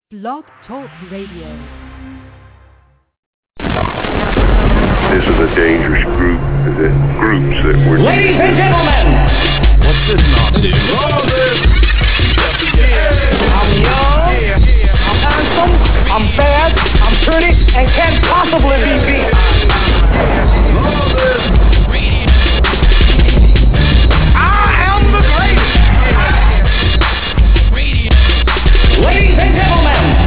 Blog Talk Radio. This is a dangerous group. The groups that were... Ladies and gentlemen! What's this nonsense? I'm young, I'm handsome, I'm fast, I'm pretty, and can't possibly be beat. I am the greatest! Ladies and gentlemen!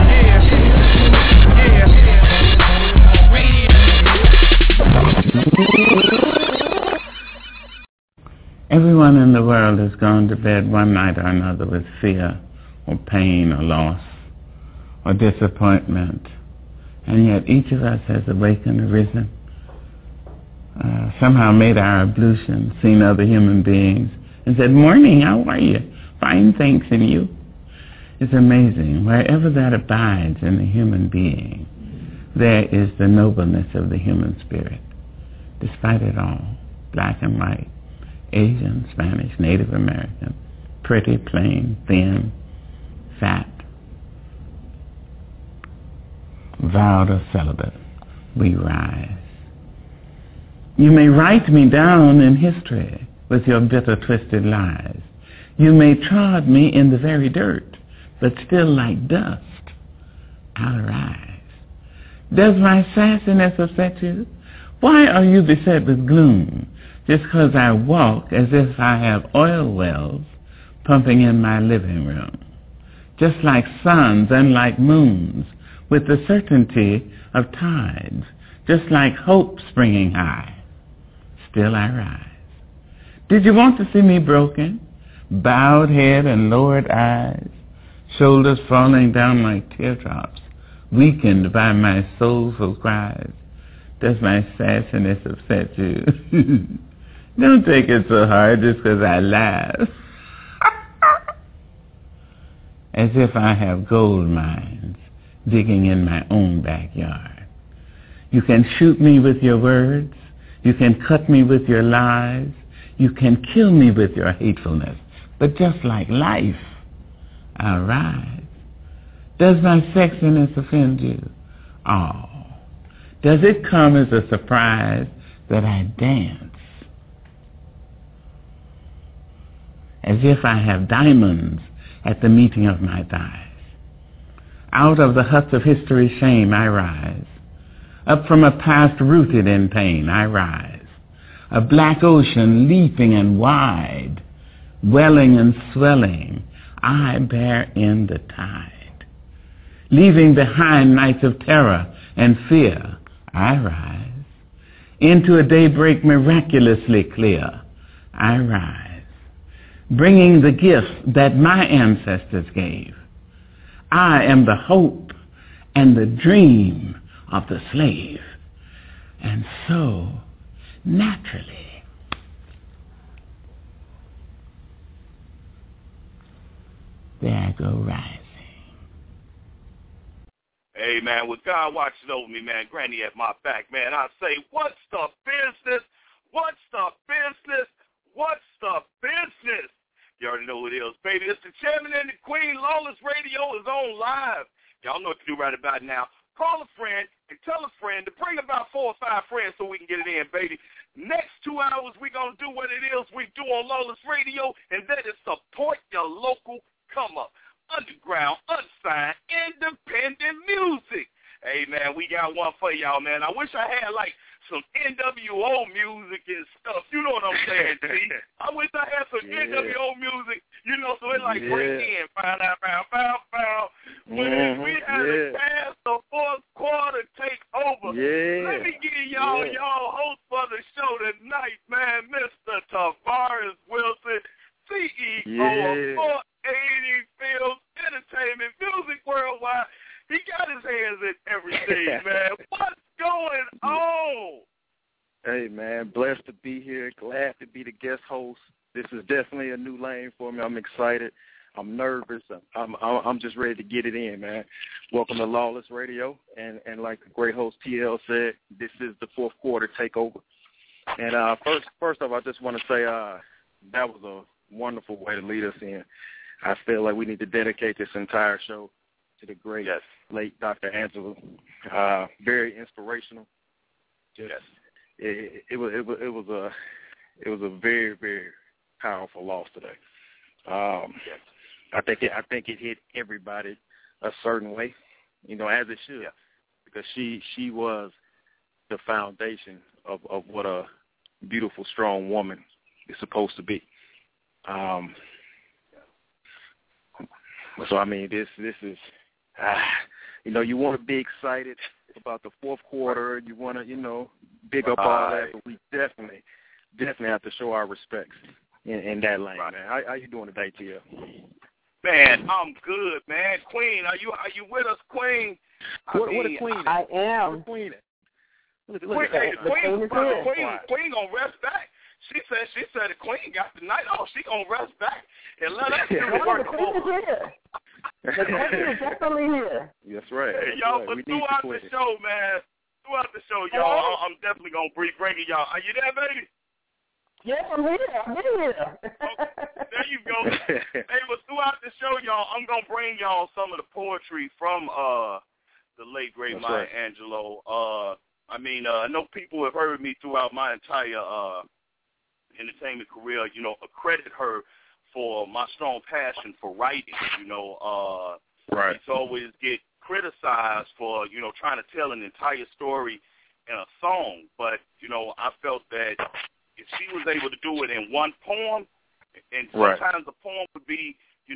Everyone in the world has gone to bed one night or another with fear or pain or loss or disappointment. And yet each of us has awakened, arisen, somehow made our ablution, seen other human beings, and said, "Morning, how are you? Fine, thanks, and you?" It's amazing. Wherever that abides in the human being, there is the nobleness of the human spirit. Despite it all, black and white, Asian, Spanish, Native American, pretty, plain, thin, fat, vowed or celibate, we rise. You may write me down in history with your bitter, twisted lies. You may trod me in the very dirt, but still like dust, I'll arise. Does my sassiness upset you? Why are you beset with gloom? Just because I walk as if I have oil wells pumping in my living room. Just like suns and like moons, with the certainty of tides, just like hope springing high, still I rise. Did you want to see me broken? Bowed head and lowered eyes, shoulders falling down like teardrops, weakened by my soulful cries. Does my sassiness upset you? Don't take it so hard just because I laugh. As if I have gold mines digging in my own backyard. You can shoot me with your words. You can cut me with your lies. You can kill me with your hatefulness. But just like life, I'll rise. Does my sexiness offend you? Oh. Does it come as a surprise that I dance? As if I have diamonds at the meeting of my thighs. Out of the huts of history's shame I rise. Up from a past rooted in pain I rise. A black ocean leaping and wide, welling and swelling, I bear in the tide. Leaving behind nights of terror and fear, I rise. Into a daybreak miraculously clear, I rise. Bringing the gift that my ancestors gave. I am the hope and the dream of the slave. And so, naturally, there I go rising. Hey, man, with God watching over me, man, Granny at my back, man, I say, what's the business? What's the business? What's the business? You already know who it is, baby. It's the chairman and the queen. Lawless Radio is on live. Y'all know what to do right about now. Call a friend and tell a friend to bring about 4 or 5 friends so we can get it in, baby. Next 2 hours, we're going to do what it is we do on Lawless Radio, and that is support your local come-up. Underground, unsigned, independent music. Hey, man, we got one for y'all, man. I wish I had, like, some NWO music and stuff. You know what I'm saying, T? I wish I had some NWO music, you know, so it, like, break in. When we had to pass the fourth quarter take over. Let me give y'all host for the show tonight, man, Mr. Tavares Wilson, CEO of 480 Fields Entertainment Music Worldwide. He got his hands in everything, man. What's going on? Hey, man, blessed to be here. Glad to be the guest host. This is definitely a new lane for me. I'm excited. I'm nervous. I'm just ready to get it in, man. Welcome to Lawless Radio. And like the great host TL said, this is the fourth quarter takeover. And first off, I just want to say that was a wonderful way to lead us in. I feel like we need to dedicate this entire show to the great Yes. late Dr. Angela. Very inspirational. Yes. It was a very, very powerful loss today. Yes. I think it hit everybody a certain way, as it should, because she was the foundation of what a beautiful, strong woman is supposed to be. So I mean, this is, you want to be excited about the fourth quarter. You want to, big up all that, but we definitely have to show our respects in that lane, man. How you doing today, TL? Man, I'm good, man. Queen, are you with us, Queen? What a queen! I am. What a queen! Look Queen, at that. Queen gonna rest back. She said the Queen got the night off. She gonna rest back and let us do the work. The Queen is here. The Queen is definitely here. That's right. Hey, y'all, but throughout the show, man, y'all, I'm definitely gonna bring y'all. Are you there, baby? Yes, I'm here. I'm here. There you go. Hey, but throughout the show, y'all, I'm gonna bring y'all some of the poetry from the late great Maya Angelou. I know people have heard me throughout my entire entertainment career, accredit her for my strong passion for writing. Right. It's always get criticized for, trying to tell an entire story in a song. But, I felt that if she was able to do it in one poem, and sometimes the poem would be,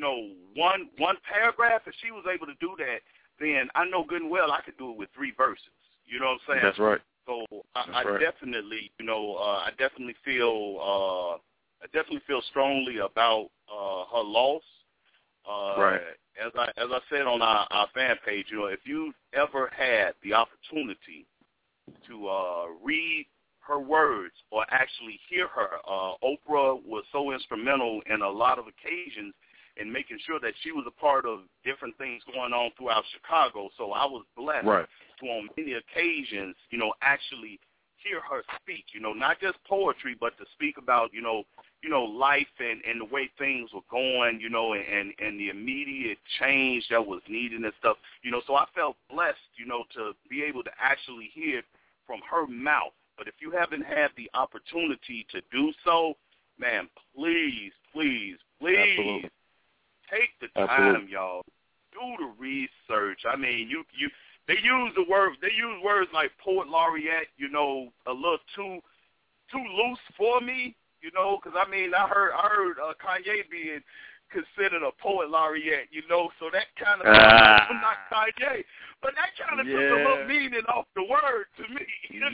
one paragraph, if she was able to do that, then I know good and well I could do it with 3 verses. You know what I'm saying? That's right. So I definitely, I definitely feel strongly about her loss. Right. As I said on our fan page, if you ever had the opportunity to read her words or actually hear her, Oprah was so instrumental in a lot of occasions in making sure that she was a part of different things going on throughout Chicago. So I was blessed to, on many occasions, actually hear her speak, not just poetry, but to speak about, life and the way things were going, and the immediate change that was needed and stuff, so I felt blessed, to be able to actually hear from her mouth. But if you haven't had the opportunity to do so, man, please, Absolutely. take the time, y'all. Do the research. I mean, they use words like poet laureate, a little too loose for me, because I heard Kanye being considered a poet laureate, so that kind of not Kanye, but that kind of took a little meaning off the word to me.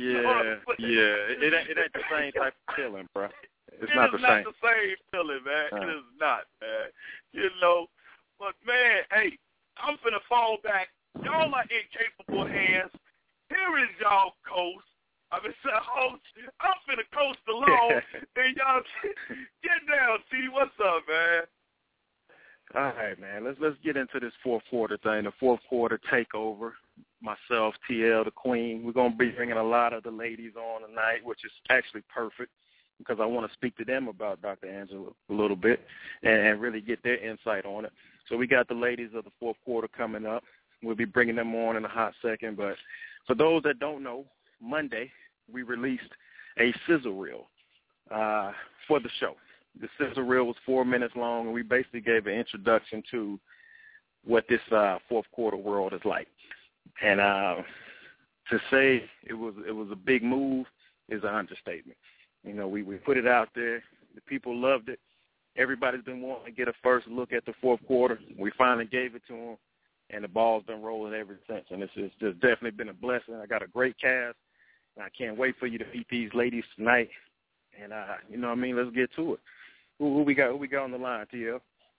It ain't the same type of feeling, bro. It's not the same. It's not the same feeling, man. It is not, man. But man, hey, I'm finna fall back. Y'all are in capable hands. Here is y'all coast. I'm finna coast along, and y'all get down. See what's up, man. All right, man. Let's get into this fourth quarter thing. The fourth quarter takeover. Myself, TL, the Queen. We're gonna be bringing a lot of the ladies on tonight, which is actually perfect because I want to speak to them about Dr. Angela a little bit and really get their insight on it. So we got the ladies of the fourth quarter coming up. We'll be bringing them on in a hot second. But for those that don't know, Monday we released a sizzle reel for the show. The sizzle reel was 4 minutes long, and we basically gave an introduction to what this fourth quarter world is like. And to say it was a big move is an understatement. We put it out there. The people loved it. Everybody's been wanting to get a first look at the fourth quarter. We finally gave it to them, and the ball's been rolling ever since. And it's just definitely been a blessing. I got a great cast, and I can't wait for you to meet these ladies tonight. And, let's get to it. Who we got on the line, TL?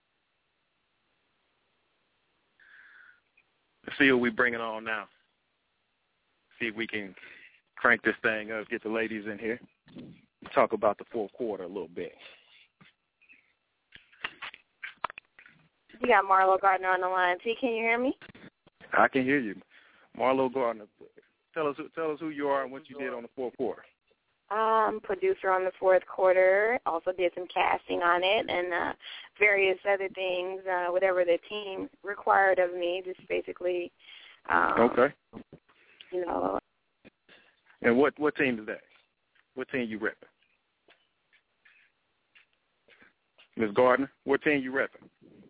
Let's see who we bringing on now. See if we can crank this thing up, get the ladies in here, talk about the fourth quarter a little bit. You got Marlo Gardner on the line. T, can you hear me? I can hear you. Marlo Gardner, tell us who you are and what you did on the fourth quarter. Producer on the fourth quarter. Also did some casting on it and various other things, whatever the team required of me. Just basically, okay. You know. And what team is that? What team you repping? Ms. Gardner, what team you repping?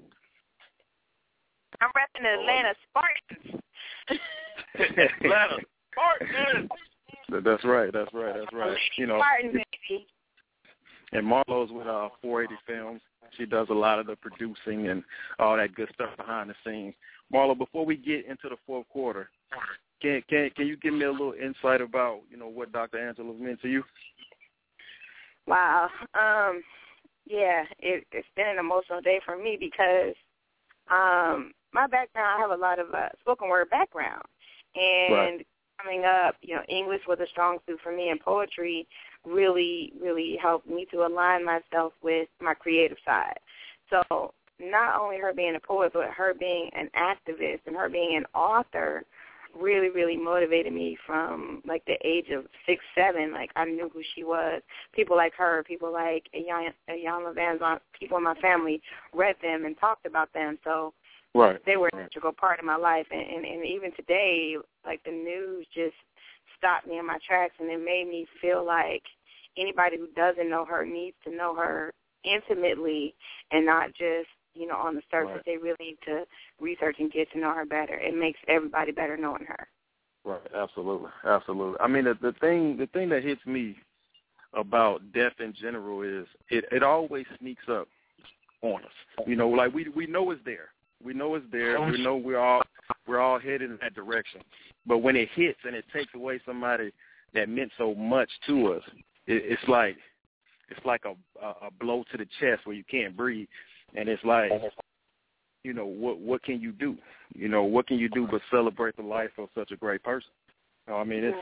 I'm repping the Atlanta Spartans. Atlanta Spartans. That's right. You know, Spartans, baby. And Marlo's with 480 Films. She does a lot of the producing and all that good stuff behind the scenes. Marlo, before we get into the fourth quarter, can you give me a little insight about, you know, what Dr. Angela meant to you? Wow. Yeah, it's been an emotional day for me because my background, I have a lot of spoken word background. And right. Coming up, you know, English was a strong suit for me, and poetry really, really helped me to align myself with my creative side. So not only her being a poet, but her being an activist and her being an author really, really motivated me from, like, the age of 6, 7. Like, I knew who she was. People like her, people like Iyanla Vanzant, people in my family read them and talked about them. So right. They were an integral part of my life. And even today, like, the news just stopped me in my tracks, and it made me feel like anybody who doesn't know her needs to know her intimately and not just, you know, on the surface. Right. They really need to research and get to know her better. It makes everybody better knowing her. Right, absolutely. I mean, the thing that hits me about death in general is it always sneaks up on us. You know, like we know it's there. We know it's there. We know we're all headed in that direction. But when it hits and it takes away somebody that meant so much to us, it's like a blow to the chest where you can't breathe. And it's like, you know, what can you do? You know, what can you do but celebrate the life of such a great person? You know, I mean,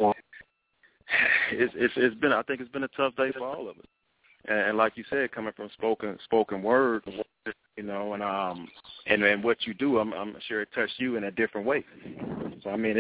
it's been, I think it's been a tough day for all of us. And like you said, coming from spoken word, you know, and what you do, I'm sure it touched you in a different way. So I mean,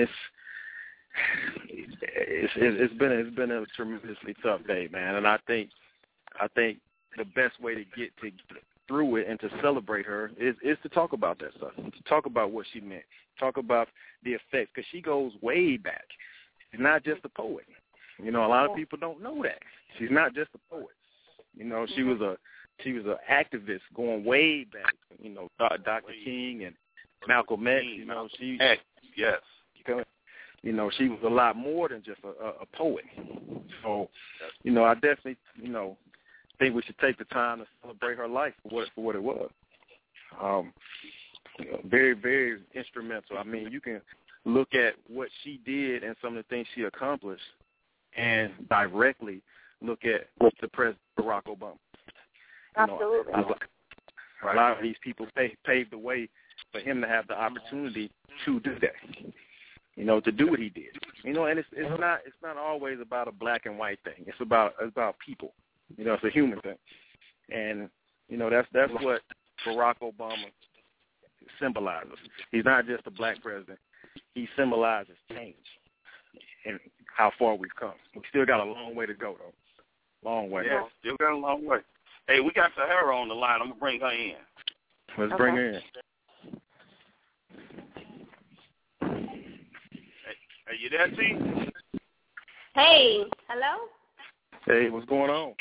it's been a tremendously tough day, man. And I think the best way to get through it and to celebrate her is to talk about that stuff, to talk about what she meant, talk about the effects, because she goes way back. She's not just a poet. You know, a lot of people don't know that. She's not just a poet. You know, she was an activist going way back. You know, Dr. King and Malcolm X. You know, yes. You know, she was a lot more than just a poet. So, you know, I definitely, you know, think we should take the time to celebrate her life for what it was. You know, very, very instrumental. I mean, you can look at what she did and some of the things she accomplished and directly look at the President Barack Obama. Absolutely. You know, a lot of these people paved the way for him to have the opportunity to do that. You know, to do what he did. You know, and it's not always about a black and white thing. It's about people. You know, it's a human thing. And, you know, that's what Barack Obama symbolizes. He's not just a black president. He symbolizes change and how far we've come. We still got a long way to go, though. Long way. Yeah, still got a long way. Hey, we got Sahara on the line. I'm going to bring her in. Let's bring her in. Hey, you there, T? Hey, hello? Hey, what's going on?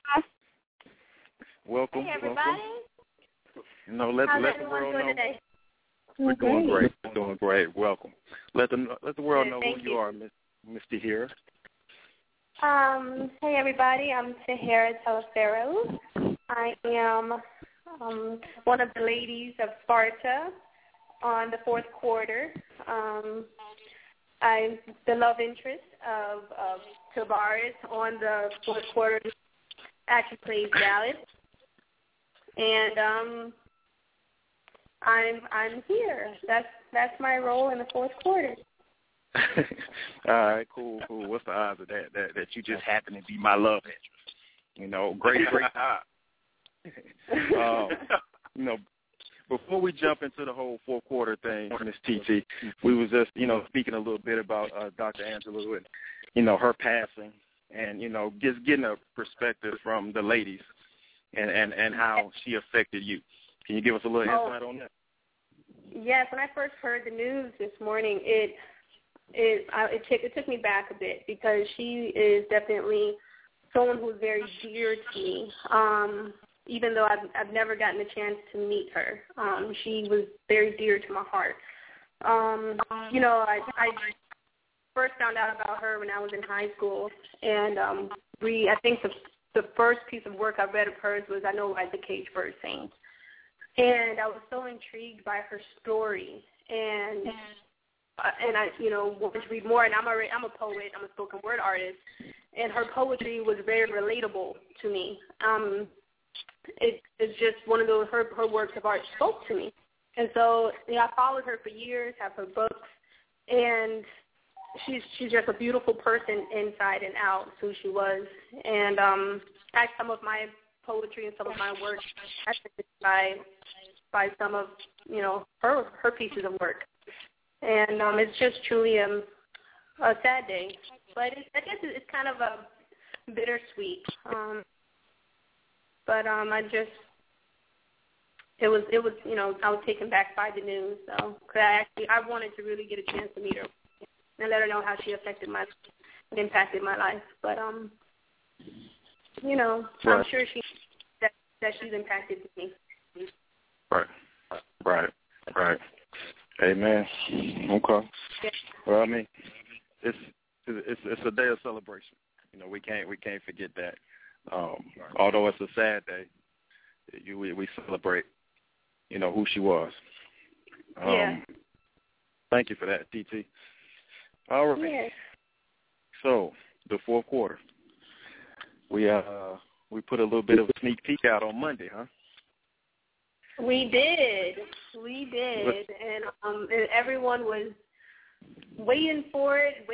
Welcome. Hey, everybody. Welcome. You know, let the world know. Today? We're doing great. We're doing great. Welcome. Let the world know who you are, Miss Tahira. Hey, everybody. I'm Tahira Telefero. I am one of the ladies of Sparta on the fourth quarter. I'm the love interest of Tavares on the fourth quarter. Actually plays Dallas, and I'm here. That's my role in the fourth quarter. All right, cool. What's the odds of that you just happen to be my love interest? You know, great. You know, before we jump into the whole fourth quarter thing, Miss TT, we was just, you know, speaking a little bit about Dr. Angela and, you know, her passing and, you know, just getting a perspective from the ladies and how she affected you. Can you give us a little insight on that? Yes, when I first heard the news this morning, it took me back a bit because she is definitely someone who's very dear to me. Even though I've never gotten a chance to meet her, she was very dear to my heart. You know, I first found out about her when I was in high school, and I think the first piece of work I read of hers was I Know Why the Cage Bird Sings. And I was so intrigued by her story, and I, you know, wanted to read more. And I'm a poet. I'm a spoken word artist, and her poetry was very relatable to me. It's just one of those her works of art spoke to me, and so you know, I followed her for years, have her books, and she's just a beautiful person inside and out. Who she was, and some of my poetry and some of my work by some of, you know, her pieces of work. And it's just truly a sad day. But I guess it's kind of a bittersweet. But it was, you know, I was taken back by the news. So, cause I wanted to really get a chance to meet her and let her know how she affected and impacted my life. But, you know, right. I'm sure that she's impacted me. Right. Amen. Okay. Yeah. Well, I mean, it's a day of celebration. You know, we can't forget that. Although it's a sad day, we celebrate, you know, who she was. Yeah. Thank you for that, TT. All right. Yeah. So the fourth quarter, we put a little bit of a sneak peek out on Monday, huh? We did, and everyone was waiting for it,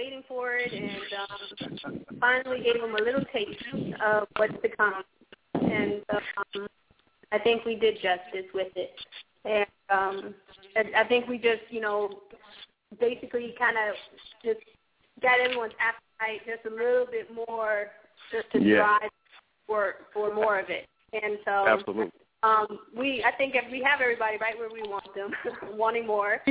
and finally gave them a little taste of what's to come. And I think we did justice with it. And I think we just, you know, basically kind of just got everyone's appetite just a little bit more, just to drive for more of it. And so absolutely. I think we have everybody right where we want them, wanting more,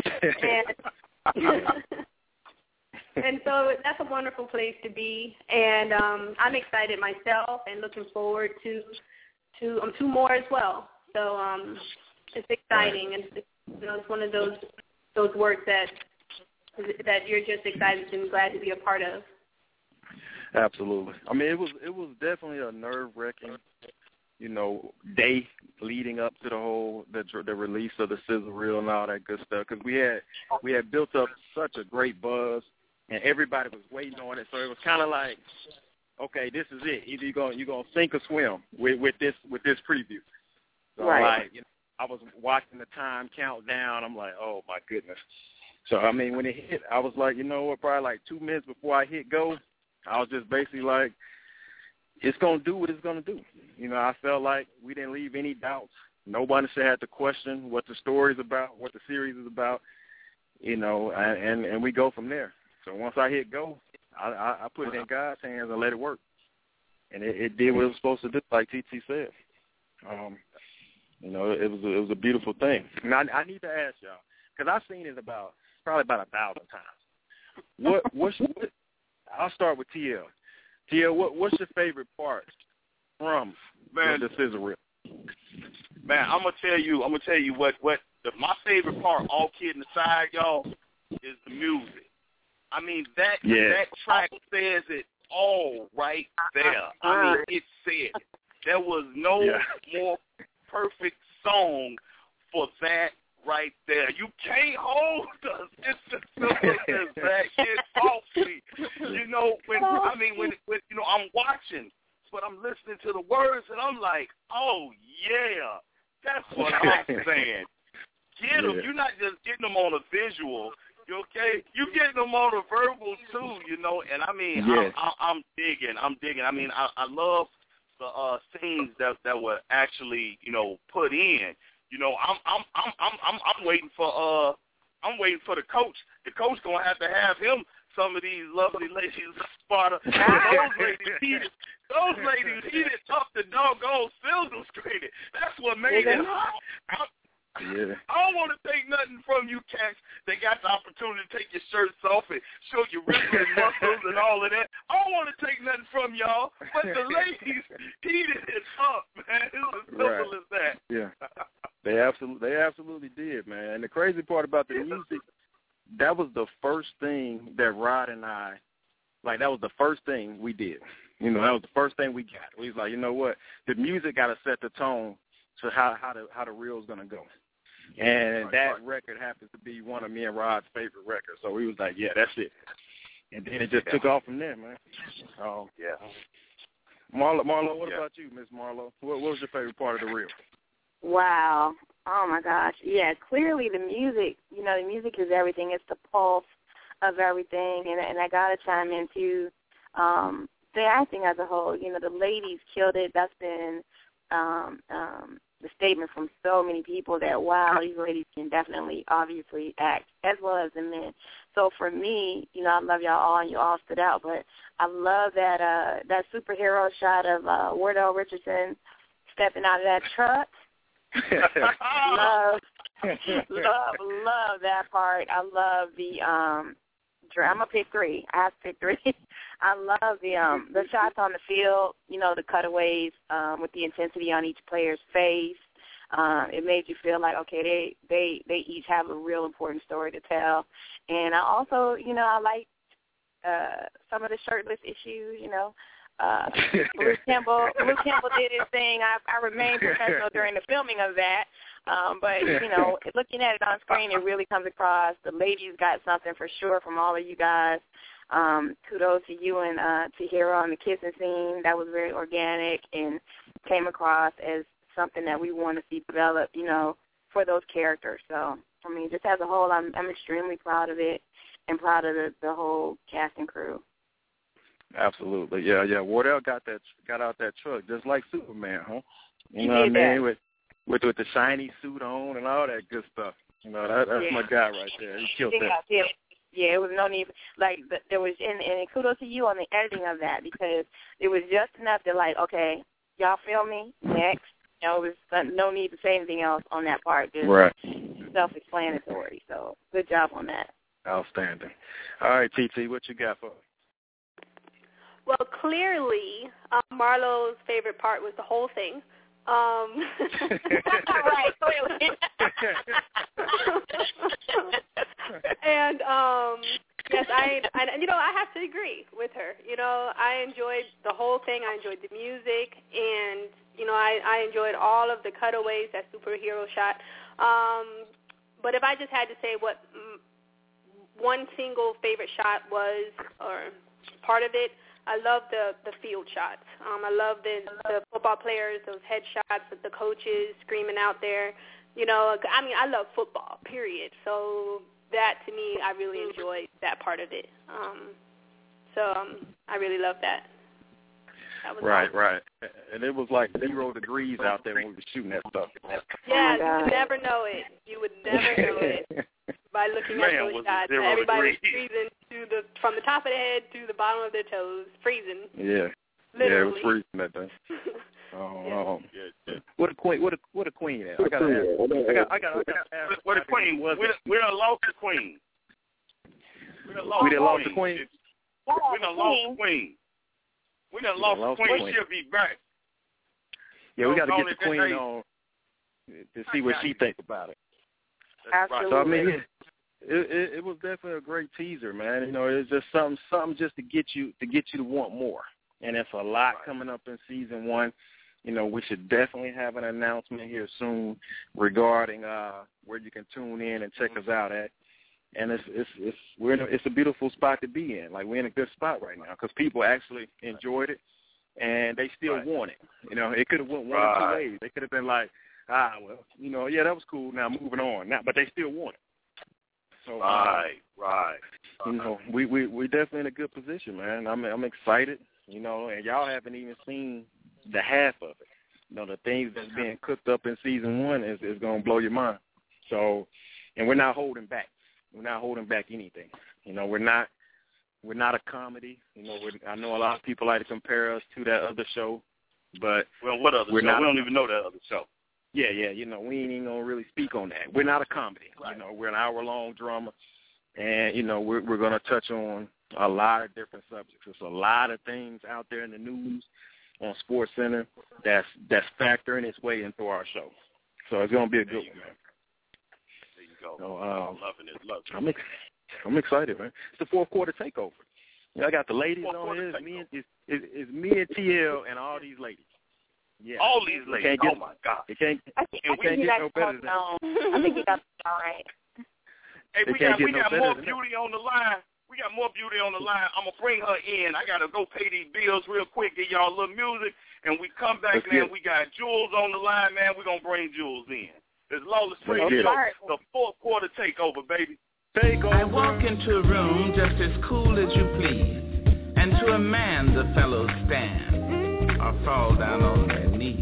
and so that's a wonderful place to be. And I'm excited myself, and looking forward to more as well. So it's exciting, and you know, it's one of those works that you're just excited and glad to be a part of. Absolutely. I mean, it was definitely a nerve-wracking, you know, day leading up to the release of the sizzle reel and all that good stuff, because we had built up such a great buzz, and everybody was waiting on it. So it was kind of like, okay, this is it. Either you're gonna sink or swim with this preview. So right. Like, you know, I was watching the time count down. I'm like, oh my goodness. So I mean, when it hit, I was like, you know what? Probably like 2 minutes before I hit go, I was just basically like, it's going to do what it's going to do. You know, I felt like we didn't leave any doubts. Nobody should have to question what the story's about, what the series is about, you know, and we go from there. So once I hit go, I put it in God's hands and let it work. And it did what it was supposed to do, like TT said. You know, it was a beautiful thing. And I need to ask y'all, because I've seen it probably about 1,000 times. What I'll start with TL. TL, what's your favorite part from the sizzle reel? Man, I'm gonna tell you what my favorite part, all kidding aside, y'all, is the music. I mean that track says it all right there. I mean it said it. There was no more perfect song for that right there. You can't hold us. It's as simple as that. It talks me. You know, when you know, I'm watching, but I'm listening to the words, and I'm like, oh yeah, that's what I'm saying. Get them. You're not just getting them on a visual. You okay? You're getting them on a verbal too. You know, and I mean, I'm digging. I mean, I love the scenes that were actually, you know, put in. You know, I'm waiting for the coach. The coach gonna have to have him some of these lovely ladies of Sparta. Those ladies heated up the doggone silver screening. That's what made it hot. Yeah. I don't want to take nothing from you cats. They got the opportunity to take your shirts off and show your wrists and muscles and all of that. I don't want to take nothing from y'all, but the ladies heated it up, man. It was as simple as that. Yeah. They absolutely did, man. And the crazy part about the music, that was the first thing that Rod and I, like, that was the first thing we did. You know, that was the first thing we got. We was like, you know what? The music got to set the tone to how the reel's going to go. And that record happens to be one of me and Rod's favorite records. So we was like, yeah, that's it. And then it just took off from there, man. Yeah. Marlo, what about you, Miss Marlo? What was your favorite part of the reel? Wow. Oh, my gosh. Yeah, clearly the music, you know, the music is everything. It's the pulse of everything. And I got to chime in, too. The acting as a whole, you know, the ladies killed it. That's been the statement from so many people that, wow, these ladies can definitely, obviously act, as well as the men. So for me, you know, I love y'all all, and you all stood out, but I love that that superhero shot of Wardell Richardson stepping out of that truck. love that part. I love the I'm gonna pick three. I have to pick three. I love the shots on the field, you know, the cutaways with the intensity on each player's face. It made you feel like, okay, they each have a real important story to tell. And I also, you know, I liked some of the shirtless issues, you know. Luke Campbell did his thing. I remained professional during the filming of that. But, you know, looking at it on screen, it really comes across. The ladies got something for sure from all of you guys. Kudos to you and Tahira on the kissing scene. That was very organic and came across as something that we want to see develop, you know, for those characters. So, I mean, just as a whole, I'm extremely proud of it and proud of the whole cast and crew. Absolutely, yeah. Wardell got out that truck just like Superman, huh? You know what I mean? With the shiny suit on and all that good stuff. You know, that's my guy right there. He killed that. Yeah, it was no need. Like, there was, and kudos to you on the editing of that, because it was just enough to, like, okay, y'all feel me? Next. You know, it was no need to say anything else on that part. Just self-explanatory. So, good job on that. Outstanding. All right, TT, what you got for us? Well, clearly, Marlo's favorite part was the whole thing. Right, clearly. And yes, I you know, I have to agree with her. You know, I enjoyed the whole thing. I enjoyed the music, and you know, I enjoyed all of the cutaways, that superhero shot. But if I just had to say what one single favorite shot was, or part of it, I love the field shots. I love the football players, those headshots with the coaches screaming out there. You know, I mean, I love football, period. So that, to me, I really enjoyed that part of it. I really love that. Right. And it was like 0 degrees out there when we were shooting that stuff. Yeah, you would never know it. You would never know it by looking at those shots. Everybody was freezing from the top of their head to the bottom of their toes, freezing. Yeah. Literally. Yeah, it was freezing that day. What a queen! What a queen! I got to ask. What a queen! We done lost the queen. We done lost the queen. We done lost the queen. We done lost the queen. She'll be back. Yeah, we got to get the queen on to see what she thinks about it. Absolutely. So I mean, it was definitely a great teaser, man. You know, it's just something just to get you to want more. And it's a lot coming up in season 1. You know, we should definitely have an announcement here soon regarding where you can tune in and check us out at. And it's a beautiful spot to be in. Like, we're in a good spot right now because people actually enjoyed it and they still want it. You know, it could have went one or two ways. They could have been like, well, you know, yeah, that was cool. Now moving on. Now, but they still want it. So right. You know, we're definitely in a good position, man. I'm excited. You know, and y'all haven't even seen the half of it. You know, the things that's being cooked up in season 1 is going to blow your mind. So, and we're not holding back. We're not holding back anything. You know, we're not We're not a comedy. You know, I know a lot of people like to compare us to that other show, but what other show? We don't even know that other show. Yeah. You know, we ain't even gonna really speak on that. We're not a comedy. Right. You know, we're an hour-long drama, and you know, we're gonna touch on a lot of different subjects. There's a lot of things out there in the news on SportsCenter that's factoring its way into our show. So it's gonna be a good one, man. There you go. So, loving it. I'm excited, man. It's the fourth quarter takeover. You know, I got the ladies on here. It's me and TL and all these ladies. Yeah. All these ladies. Oh my God. It can't get no better than that. I think you got it all right. Hey, we got more beauty on the line. We got more beauty on the line. I'm gonna bring her in. I gotta go pay these bills real quick. Get y'all a little music, and we come back, man. We got Jules on the line, man. We're gonna bring Jules in. It's Lawless Radio, the fourth quarter takeover, baby. I walk into a room just as cool as you please, and to a man the fellows stand or fall down on their knees.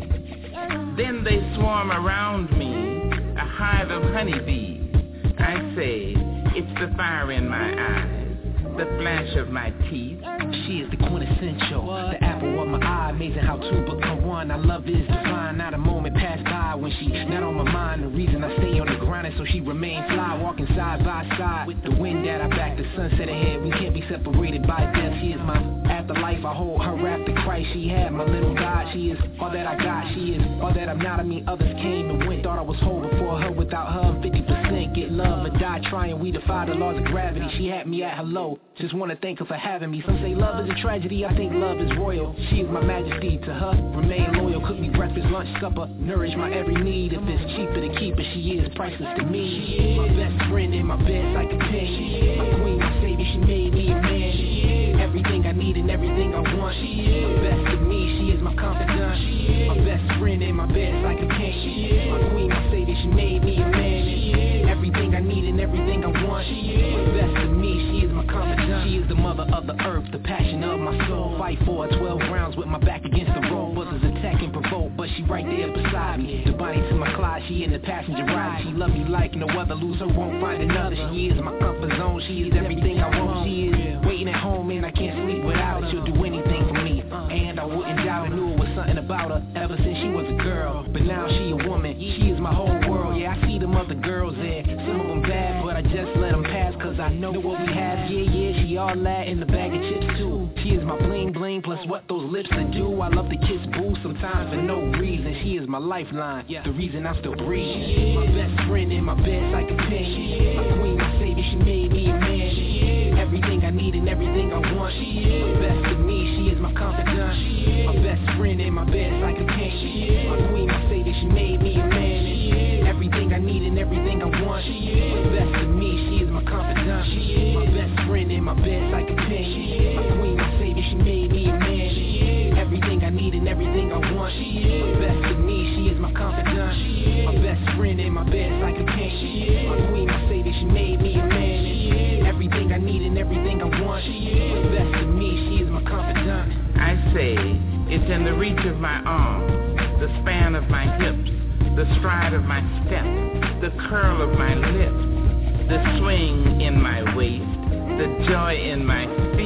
Then they swarm around me, a hive of honeybees. I say, it's the fire in my eyes, the flash of my teeth. She is the quintessential, the apple of my eye. Amazing how two become one. Our love is divine. Not a moment passed by when she not on my mind. The reason I stay on the grind is so she remains fly, walking side by side with the wind at our back, the sunset ahead. We can't be separated by death. She is my afterlife. I hold her after Christ. She had my little God. She is all that I got. She is all that I'm not. I mean, others came and went. Thought I was whole before her. Without her, I'm 50%. Get love or die trying. We defy the laws of gravity. She had me at hello. Just want to thank her for having me. Some say love is a tragedy. I think love is royal. She is my majesty. To her, remain loyal. Cook me breakfast, lunch, supper. Nourish my every need. If it's cheaper to keep her, she is priceless to me. She is my best friend in my bed like a pen. My queen, my savior, she made me a man. Everything I need and everything I want. She is best to me. She is my confidant. My best friend in my bed like a pen. My queen, my savior, she made me a man. Everything I need and everything I want. She is best to me. She is my confidant. She is the mother of the earth, the passion of my soul. Fight for her 12 rounds with my back against the road. Buzzers attack and provoke, but she right there beside me. The body to my Clyde, she in the passenger ride. She love me like no other, loser won't find another. She is my comfort zone, she is everything I want. She is waiting at home and I can't sleep without her. She'll do anything for me, and I wouldn't doubt it. Knew it was something about her ever since she was a girl, but now she a woman. She is my whole world. Yeah, I see them other girls there, some of them bad, but I just let them pass, cause I know what we have. Yeah, she all that in the bag of chips too. She is my bling bling plus what those lips do. I love to kiss boo sometimes for no reason. She is my lifeline, the reason I still breathe. My best friend in my bed like a pen. My queen, my savior, she made me a man. Everything I need and everything I want. She is best to me, she is my confidant. My best friend in my bed like a pen. My queen, my savior, she made me a man. Everything I need and everything I want. She is best to me, she is my confidant. My best friend in my bed like a pen. My queen, my savior, she made me a man. Everything I need and everything I want. She is best to me, she is my confidant. My best friend in my bed like a pen. My queen, my savior, she made me a man. Everything I need and everything I want. She is best to me, she is my confidant. I say, it's in the reach of my arms, the span of my hips, the stride of my step, the curl of my lips, the swing in my waist, the joy in my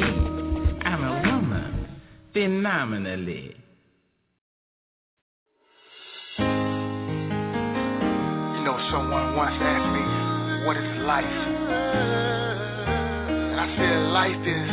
feet. I'm a woman, phenomenally. You know, someone once asked me, what is life? And I said, life is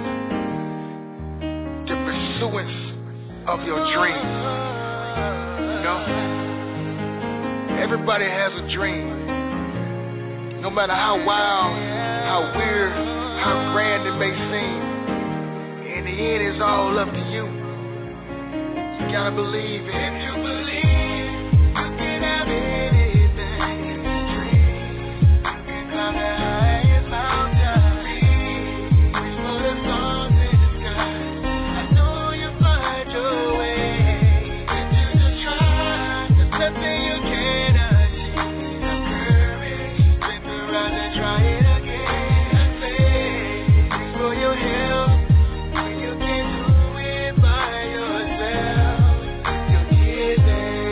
the pursuance of your dreams. You know? Everybody has a dream. No matter how wild, how weird, how grand it may seem, in the end it's all up to you. You gotta believe in it. If you believe, you can have anything in your dream. You can climb the highest mountain, reach for the stars in the sky. I know you'll find your way. If you just try, there's nothing you cannot achieve. Have courage, strength to rise and try it again. I say, it's for your health. When you can't do it by yourself, your kids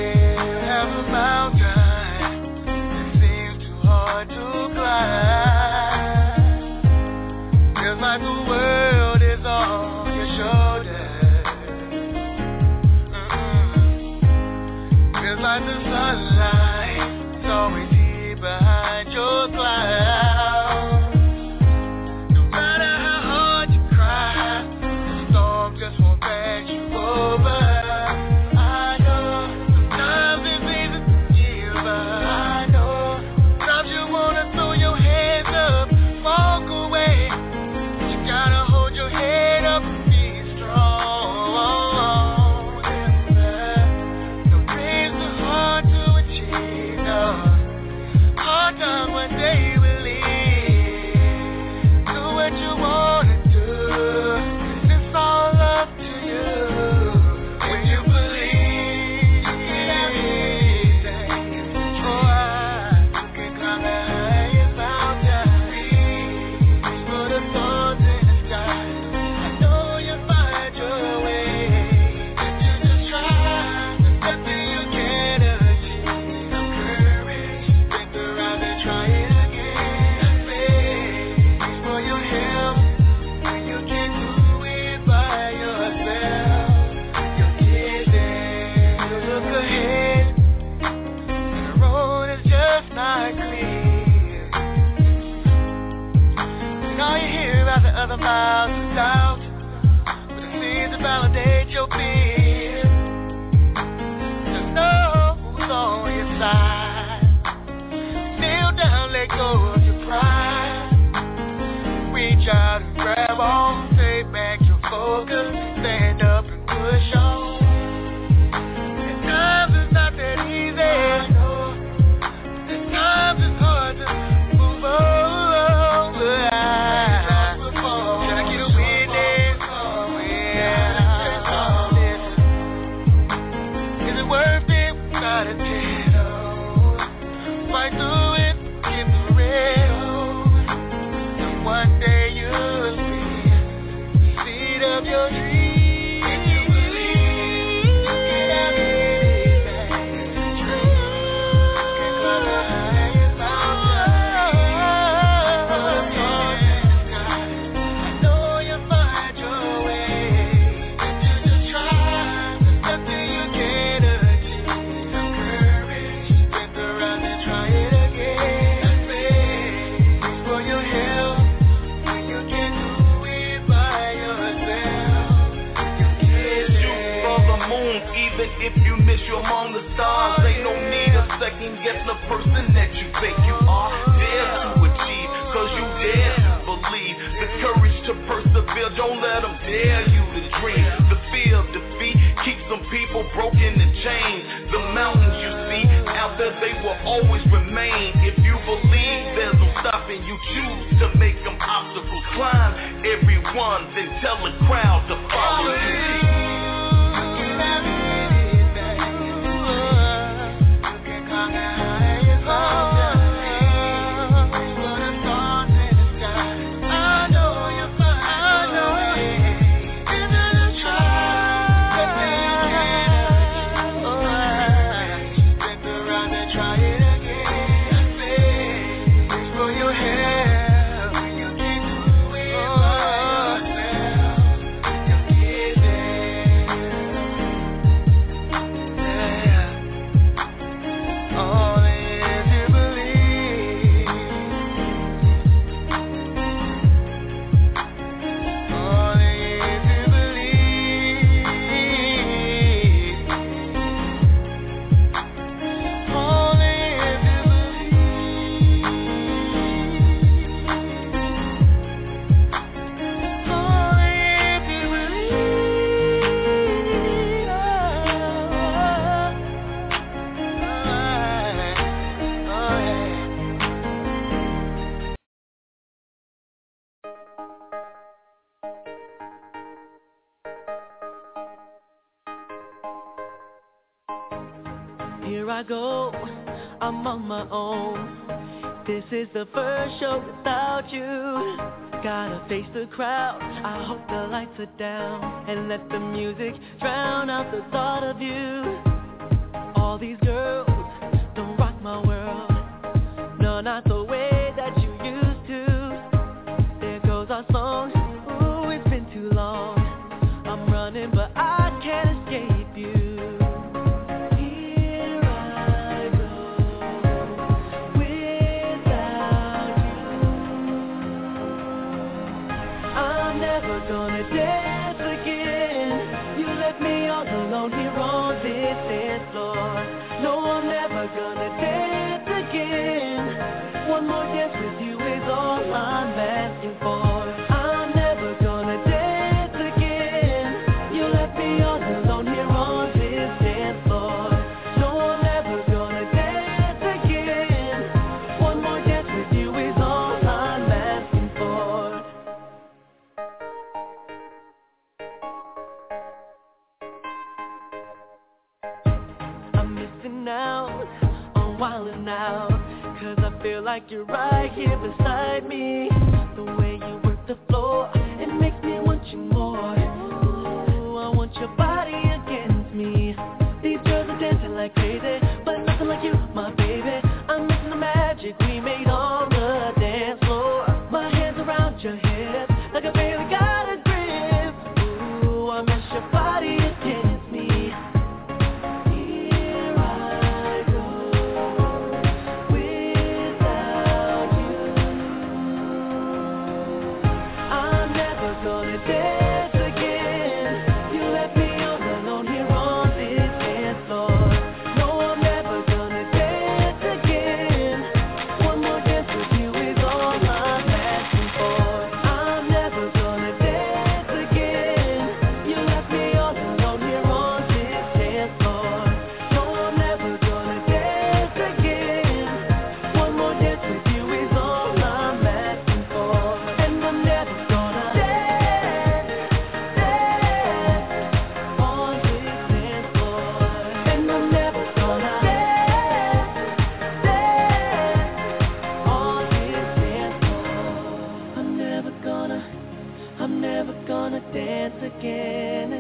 another mile to doubt, but it seems to validate your fears. Just know who's on your side. Kneel down, let go of your pride. Reach out and grab on, take back your focus, stand up and push on. At times it's not that easy. At times it's hard to move on. Can I get a witness? Is it worth it without a tail? Fight through it, get the rail. And one day you'll see the seed of your dreams. If you believe, get out of it, back in the dream. Can't climb the highest mountain. Up in the sky, I know you'll find your way. If you just try, there's nothing you can't achieve. Some courage, get around and try it again. I say, reach for your help when you can't do it by yourself. You can Shoot for the moon, even if you miss you among the stars. Ain't no need of second guess the person that you think you are. Dare to achieve, cause you dare to believe. The courage to persevere, don't let them dare you to dream. The fear of defeat keeps some people broken and chained. The mountains you see out there, they will always remain. If you believe there's no stopping, you choose to make them obstacles. Climb everyone, then tell the crowd to follow you. Here I go, I'm on my own. This is the first show without you. Gotta face the crowd, I hope the lights are down. And let the music drown out the thought of you. All these girls don't rock my world. No, not the way that you used to. There goes our song, ooh, it's been too long. I'm running but I can't escape you. Gonna dance again. You left me all alone here on this dance floor. No, I'm never gonna dance again. One more dance with you is all I'm asking for. I'm never gonna dance again. You left me all alone here on this dance floor. No, I'm never gonna dance again. One more dance with you is all I'm asking for. Out, I'm wildin' now, 'cause I feel like you're right here beside me. The way you work the floor, it makes me want you more. Ooh, I want your body against me. These girls are dancing like crazy, but nothing like you, my baby. I'm missing the magic we made on the dance floor. My hands around your hips, like I barely got a grip. Ooh, I miss your body against me. I'm dance again. You left me all alone here on this dance floor. No, I'm never gonna dance again. One more dance with you is all I'm asking for. I'm never gonna dance again. You left me all alone here on this dance floor. No, I'm never gonna dance again. One more dance with you is all I'm asking for. And I'm never gonna dance on this dance floor. And I'm never gonna dance on this dance floor. I'm never gonna dance again.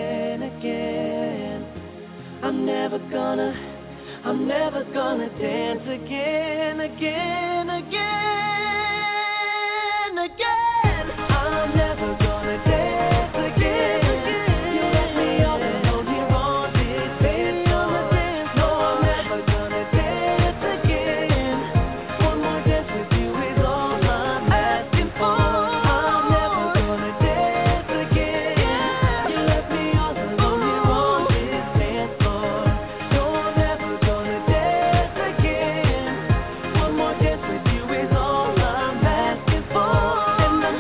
I'm never gonna dance again. I'm never gonna dance again. You left me all alone here on this dance floor. No, I'm never gonna dance again. One more dance with you is all I'm asking for. I'm never gonna dance again. You left me all alone here on this dance floor. No, I'm never gonna dance again. One more dance with you is all I'm asking for. And I'm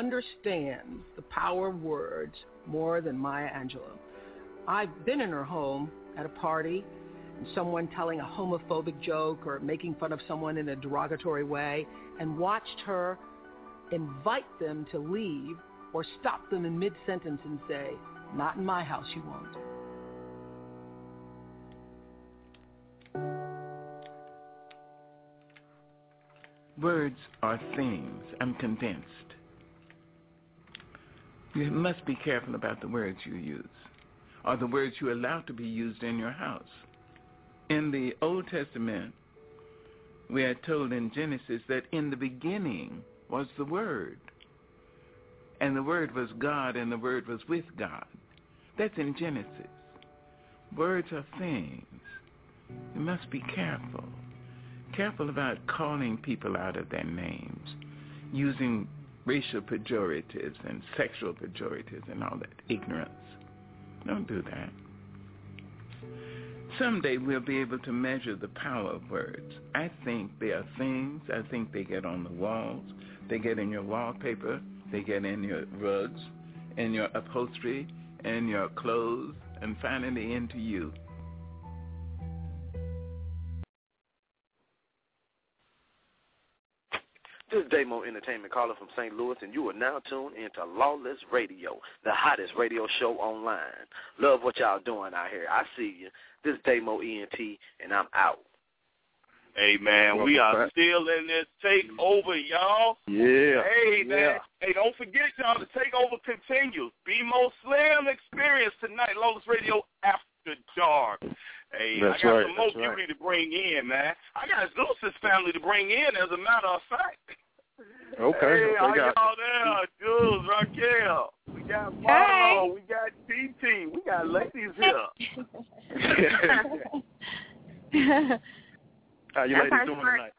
understands the power of words more than Maya Angelou. I've been in her home at a party, and someone telling a homophobic joke or making fun of someone in a derogatory way, and watched her invite them to leave or stop them in mid-sentence and say, "Not in my house, you won't." Words are things. I'm convinced. You must be careful about the words you use, or the words you allow to be used in your house. In the Old Testament, we are told in Genesis that in the beginning was the Word, and the Word was God, and the Word was with God. That's in Genesis. Words are things. You must be careful. Careful about calling people out of their names, using racial pejoratives and sexual pejoratives and all that ignorance. Don't do that. Someday we'll be able to measure the power of words. I think they are things. I think they get on the walls. They get in your wallpaper. They get in your rugs, in your upholstery, in your clothes, and finally into you. This is Damo Entertainment calling from St. Louis, and you are now tuned into Lawless Radio, the hottest radio show online. Love what y'all doing out here. I see you. This is Damo ENT, and I'm out. Hey, man, we are still in this takeover, y'all. Yeah. Hey, man. Yeah. Hey, don't forget, y'all, the takeover continues. BMO Slam experience tonight, Lawless Radio After Dark. Hey, That's I got right, some more that's right. beauty to bring in, man. I got Zeus's family to bring in, as a matter of fact. Okay. Hey, all we got y'all there, Jules, Raquel. We got Marlo. We got TT. We got ladies here. How you ladies doing tonight?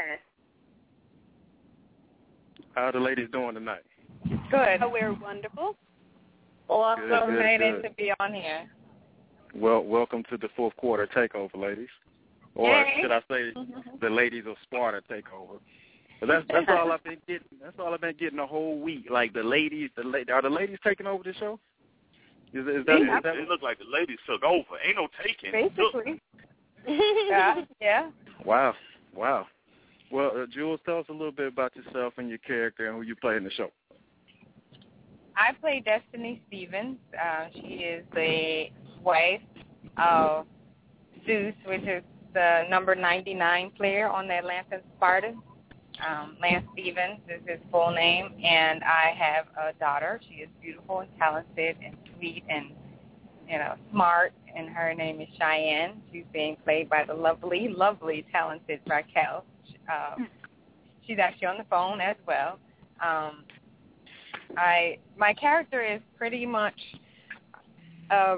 How are the ladies doing tonight? Good. We're wonderful. Good, Excited good. to be on here. Well, welcome to the fourth quarter takeover, ladies. Or Yay. should I say, the ladies of Sparta takeover? But that's all I've been getting. That's all I've been getting the whole week. Like the ladies, are the ladies taking over the show? Is that It look like the ladies took over. Ain't no taking. Basically. Yeah. Wow. Well, Jules, tell us a little bit about yourself and your character and who you play in the show. I play Destiny Stevens. She is the wife of Zeus, which is the number 99 player on the Atlanta Spartans. Lance Stevens is his full name, and I have a daughter. She is beautiful and talented and sweet and, smart, and her name is Cheyenne. She's being played by the lovely, lovely, talented Raquel. She's actually on the phone as well. My character is pretty much a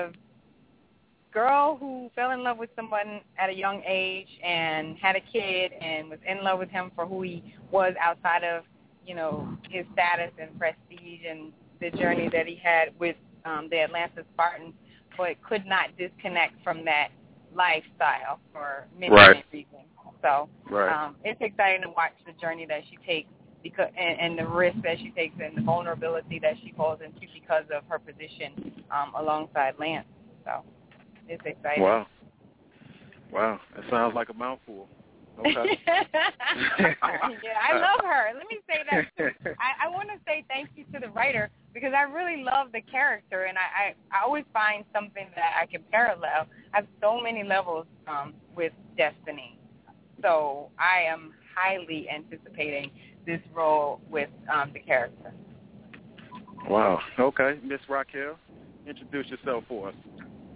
girl who fell in love with someone at a young age and had a kid and was in love with him for who he was outside of, his status and prestige and the journey that he had with the Atlanta Spartans, but could not disconnect from that lifestyle for many reasons. So it's exciting to watch the journey that she takes and the risk that she takes and the vulnerability that she falls into because of her position alongside Lance. So it's exciting. Wow. That sounds like a mouthful. Okay. Yeah, I love her. Let me say that too. I want to say thank you to the writer because I really love the character, and I always find something that I can parallel. I have so many levels with Destiny. So I am highly anticipating this role with the character. Wow. Okay. Miss Raquel, introduce yourself for us.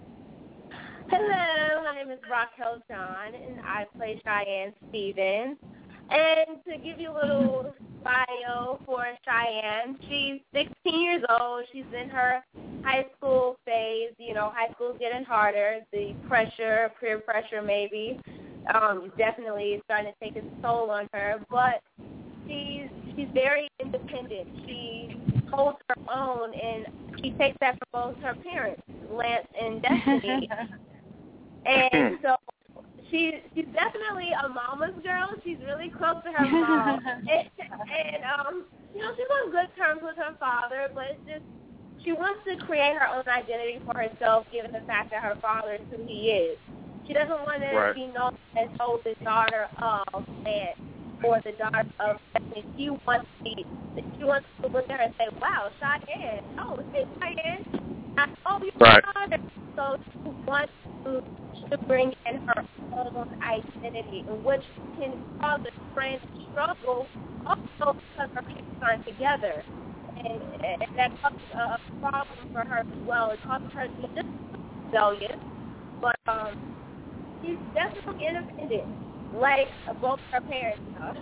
Hello, my name is Raquel John, and I play Cheyenne Stevens. And to give you a little bio for Cheyenne, she's 16 years old. She's in her high school phase. High school's getting harder. The pressure, peer pressure maybe, definitely starting to take its toll on her. But she's very independent. She holds her own, and she takes that from both her parents, Lance and Destiny. And so she's definitely a mama's girl. She's really close to her mom, and you know, she's on good terms with her father, but it's just she wants to create her own identity for herself, given the fact that her father is who he is. She doesn't want to be known as the daughter of man or the daughter of Stephanie. She wants to look at her and say, "Wow, Cheyenne! Oh, it's Cheyenne! Oh, you're my daughter." So she wants to bring in her own identity, which can cause a strange struggle, also because her parents aren't together, and that causes a problem for her as well. It causes her to be rebellious, but she's definitely independent, like both her parents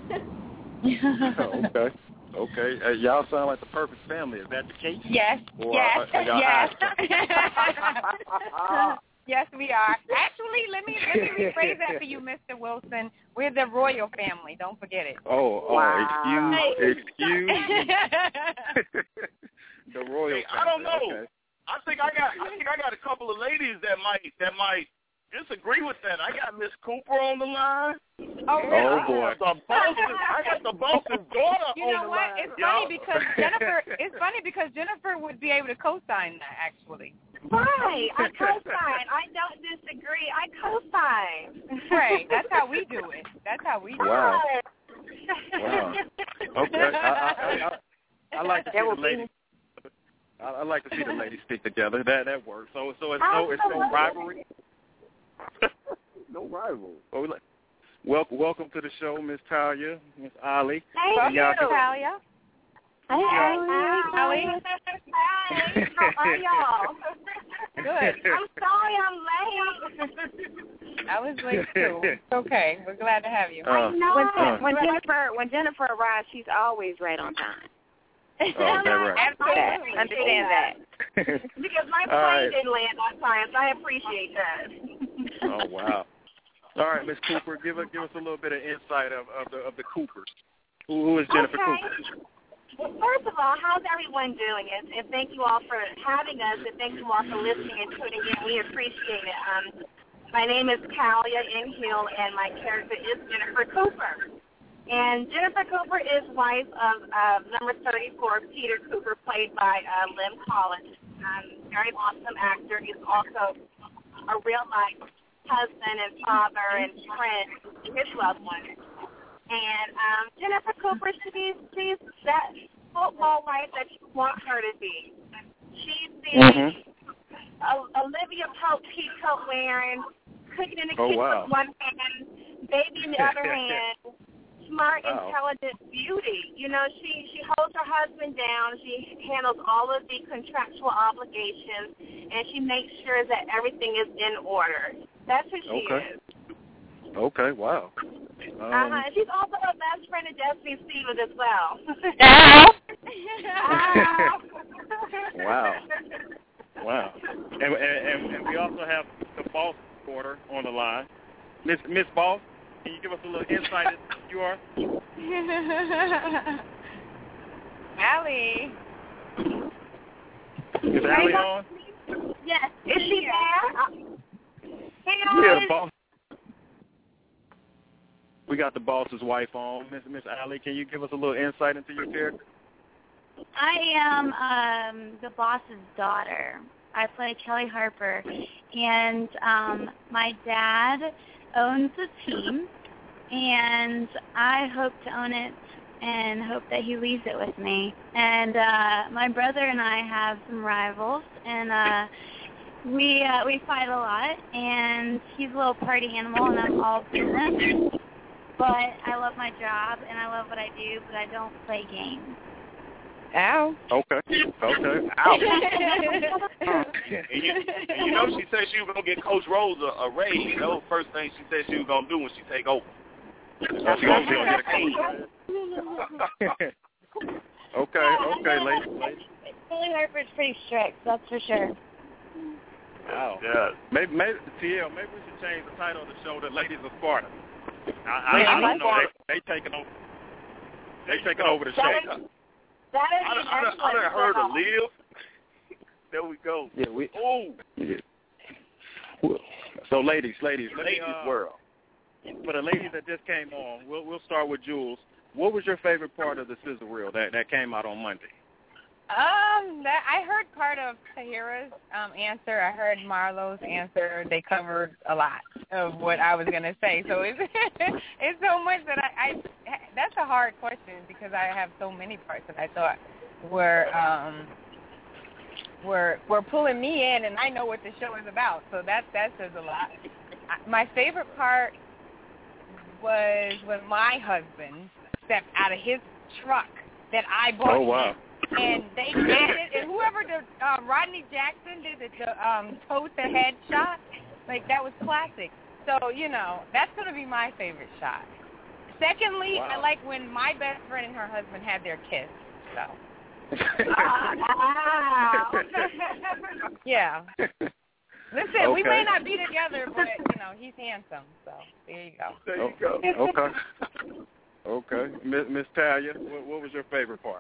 are. Okay. Y'all sound like the perfect family. Is that the case? Yes. Or yes. yes. Yes, we are. Actually, let me rephrase that for you, Mr. Wilson. We're the royal family. Don't forget it. Wow. Excuse. The royal family. I don't know. Okay. I think I got a couple of ladies that might disagree with that. I got Miss Cooper on the line. Oh boy. I got the boss's daughter you on know the what? line. It's funny because Jennifer would be able to co-sign that, actually. Right. I co-sign. I don't disagree. I co-sign. Right. That's how we do it. Wow. Okay. I like to see the ladies. I like to see the ladies stick together. That works. So it's no rivalry. No rival. Welcome to the show, Miss Talia, Miss Ali. Thank you, Talia. Hey, Ali. Hi. How are y'all? Good. I'm sorry I'm late. I was late too. It's okay. We're glad to have you. I know. When Jennifer arrives, she's always right on time. Oh, that's right. Absolutely. Understand that. Because my plane didn't land on time, so I appreciate that. Oh, wow. All right, Miss Cooper, give us a little bit of insight of the Coopers. Who is Jennifer Cooper? Well, first of all, how's everyone doing? And thank you all for having us, and thank you all for listening and tuning in. We appreciate it. My name is Talia Hill, and my character is Jennifer Cooper. And Jennifer Cooper is wife of number 34, Peter Cooper, played by Lynn Collins. Very awesome actor. He's also a real-life husband and father and friend to his loved one. And Jennifer Cooper, she's that football wife that you want her to be. She's the Olivia Pope peacoat wearing, cooking in the kitchen with one hand, baby in the other hand. Smart, intelligent beauty. You know, she holds her husband down. She handles all of the contractual obligations, and she makes sure that everything is in order. That's who she is. Okay, wow. She's also a best friend of Destiny Stevens as well. Wow. And we also have the Boss reporter on the line. Miss Boss, can you give us a little insight into who you are? Allie. Is Allie on? Yes. Is she there? Yeah, the boss. We got the boss's wife on. Miss Allie, can you give us a little insight into your character? I am the boss's daughter. I play Kelly Harper, and my dad owns a team, and I hope to own it and hope that he leaves it with me. And my brother and I have some rivals, and we fight a lot, and he's a little party animal, and I'm all business. But I love my job, and I love what I do, but I don't play games. Ow. Okay. Ow. and you know she said she was going to get Coach Rose a raise. That was the first thing she said she was going to do when she take over. She going to get a coach. Okay, ladies. Kelly Harper's pretty strict, that's for sure. Wow. Yeah. Maybe TL, maybe we should change the title of the show to Ladies of Sparta. I don't know. They taking over. They taking over the show. That is I done heard of Liv. There we go. Yeah, So ladies, Ladies world. for the ladies that just came on, we'll start with Jules. What was your favorite part of the sizzle reel that came out on Monday? I heard part of Tahira's answer. I heard Marlo's answer. They covered a lot of what I was gonna say. So it's it's so much that I that's a hard question because I have so many parts that I thought were pulling me in, and I know what the show is about. So that says a lot. My favorite part was when my husband stepped out of his truck that I bought. Oh wow. And they did it, and whoever did, Rodney Jackson did the toe-to-head shot, like, that was classic. So, you know, that's going to be my favorite shot. Secondly, I like when my best friend and her husband had their kiss, so. Yeah. Listen, we may not be together, but, you know, he's handsome, so there you go. There you go. Okay. Miss Talia, what was your favorite part?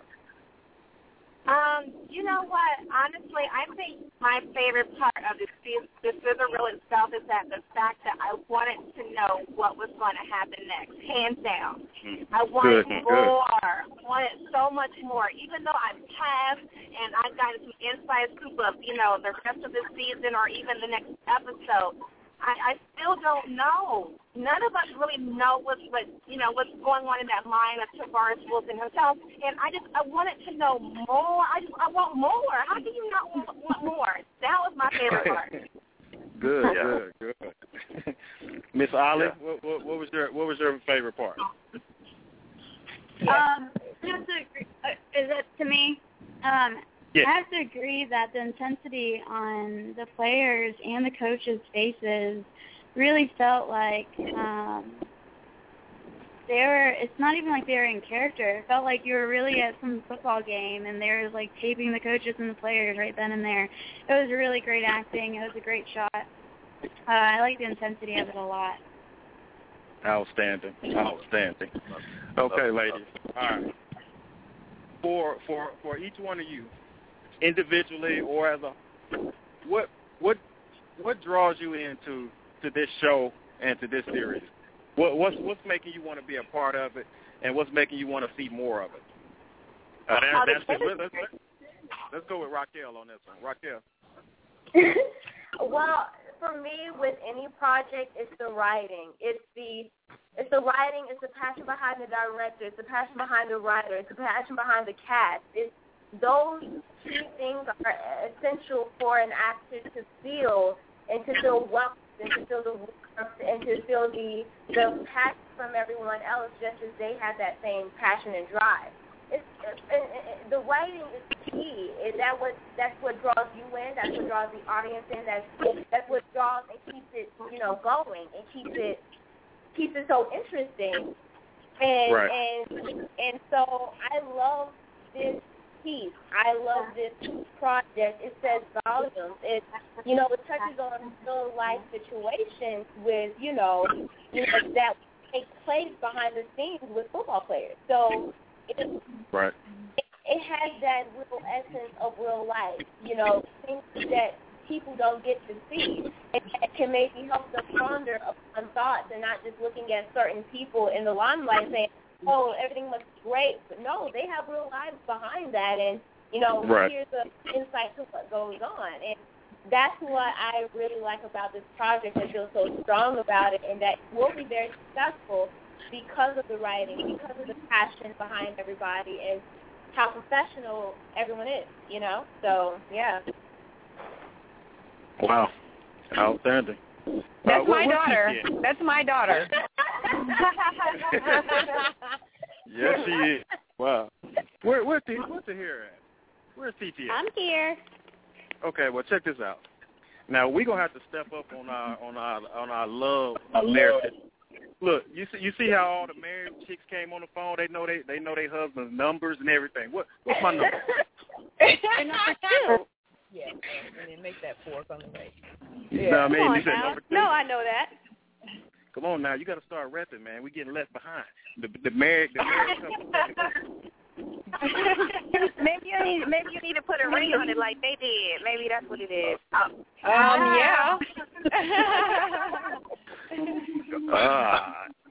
You know what? Honestly, I think my favorite part of the scissor reel itself is that the fact that I wanted to know what was going to happen next, hands down. I wanted more. I wanted so much more. Even though I passed and I got some inside scoop of, you know, the rest of the season or even the next episode, I still don't know. None of us really know what's going on in that mind of Tavares Wilson himself. And I wanted to know more. I want more. How do you not want more? That was my favorite part. Good. Miss Olive, what was your favorite part? Just to agree, is it to me? Yes. I have to agree that the intensity on the players and the coaches' faces really felt like it's not even like they were in character. It felt like you were really at some football game and they were like taping the coaches and the players right then and there. It was really great acting. It was a great shot. I like the intensity of it a lot. Outstanding. Okay, ladies. All right. For each one of you, individually or as a, what draws you into this show and to this series? What's making you want to be a part of it, and what's making you want to see more of it? Let's go with Raquel on this one. Raquel. Well, for me, with any project, it's the writing. It's the writing. It's the passion behind the director. It's the passion behind the writer. It's the passion behind the cast. Those two things are essential for an actor to feel and to feel welcome and to feel the warmth and to feel the passion from everyone else, just as they have that same passion and drive. The writing is key. That's what draws you in. That's what draws the audience in. That's what draws and keeps it, going and keeps it so interesting. And so I love this piece. I love this project. It says volumes. It touches on real life situations with that take place behind the scenes with football players. So it has that real essence of real life. Things that people don't get to see. It can maybe help them ponder upon thoughts and not just looking at certain people in the limelight saying, oh, everything looks great. But no, they have real lives behind that. And, here's the insight to what goes on. And that's what I really like about this project. I feel so strong about it, and that it will be very successful because of the writing, because of the passion behind everybody, and how professional everyone is, So, yeah. Wow. Outstanding. That's my daughter. That's my daughter. Yes, she is. Wow. Where's Tahira at? Where's TT at? I'm here. Okay, well, check this out. Now, we're going to have to step up on our love of marriage. Look, you see how all the married chicks came on the phone? They know their husband's numbers and everything. What's my number? Number 2. Yeah, and then make that fork on the way. You know what I mean? You said number 2. No, I know that. Come on now, you got to start repping, man. We're getting left behind. The married couple. Maybe you need to put a ring on it like they did. Maybe that's what it is. Yeah.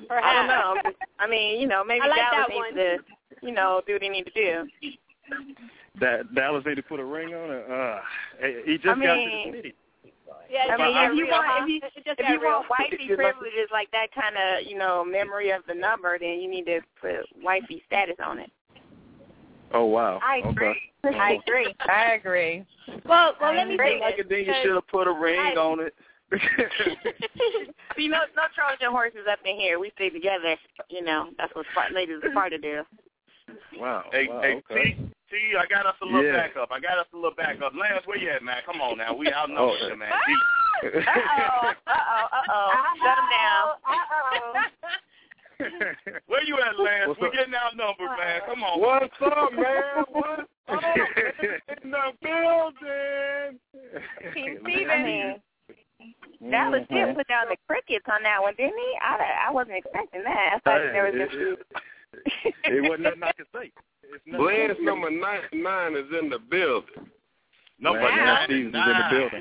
I don't know. I mean, you know, maybe I like Dallas that needs one. to, you know, do what he needs to do. That Dallas need to put a ring on it. He just got to the city. Yeah, I mean, if you want real. wifey privileges like that kind of, you know, memory of the number, then you need to put wifey status on it. Oh wow. I agree. Okay. I agree. Well, let me say Like this. then you should have put a ring on it. See, no Trojan horses up in here. We stay together. You know, that's what ladies are part of do. Wow. Hey, okay. T, I got us a little backup. Lance, where you at, man? Come on now. We outnumbered you, man. Uh-oh. Shut him down. Where you at, Lance? We're getting outnumbered, man. Come on. What's up, man? What's up? In the building. King Steven. Dallas did put down the crickets on that one, didn't he? I wasn't expecting that. I thought there was it wasn't nothing I could say. Lance number 99 is in the building. Number 99 is in the building.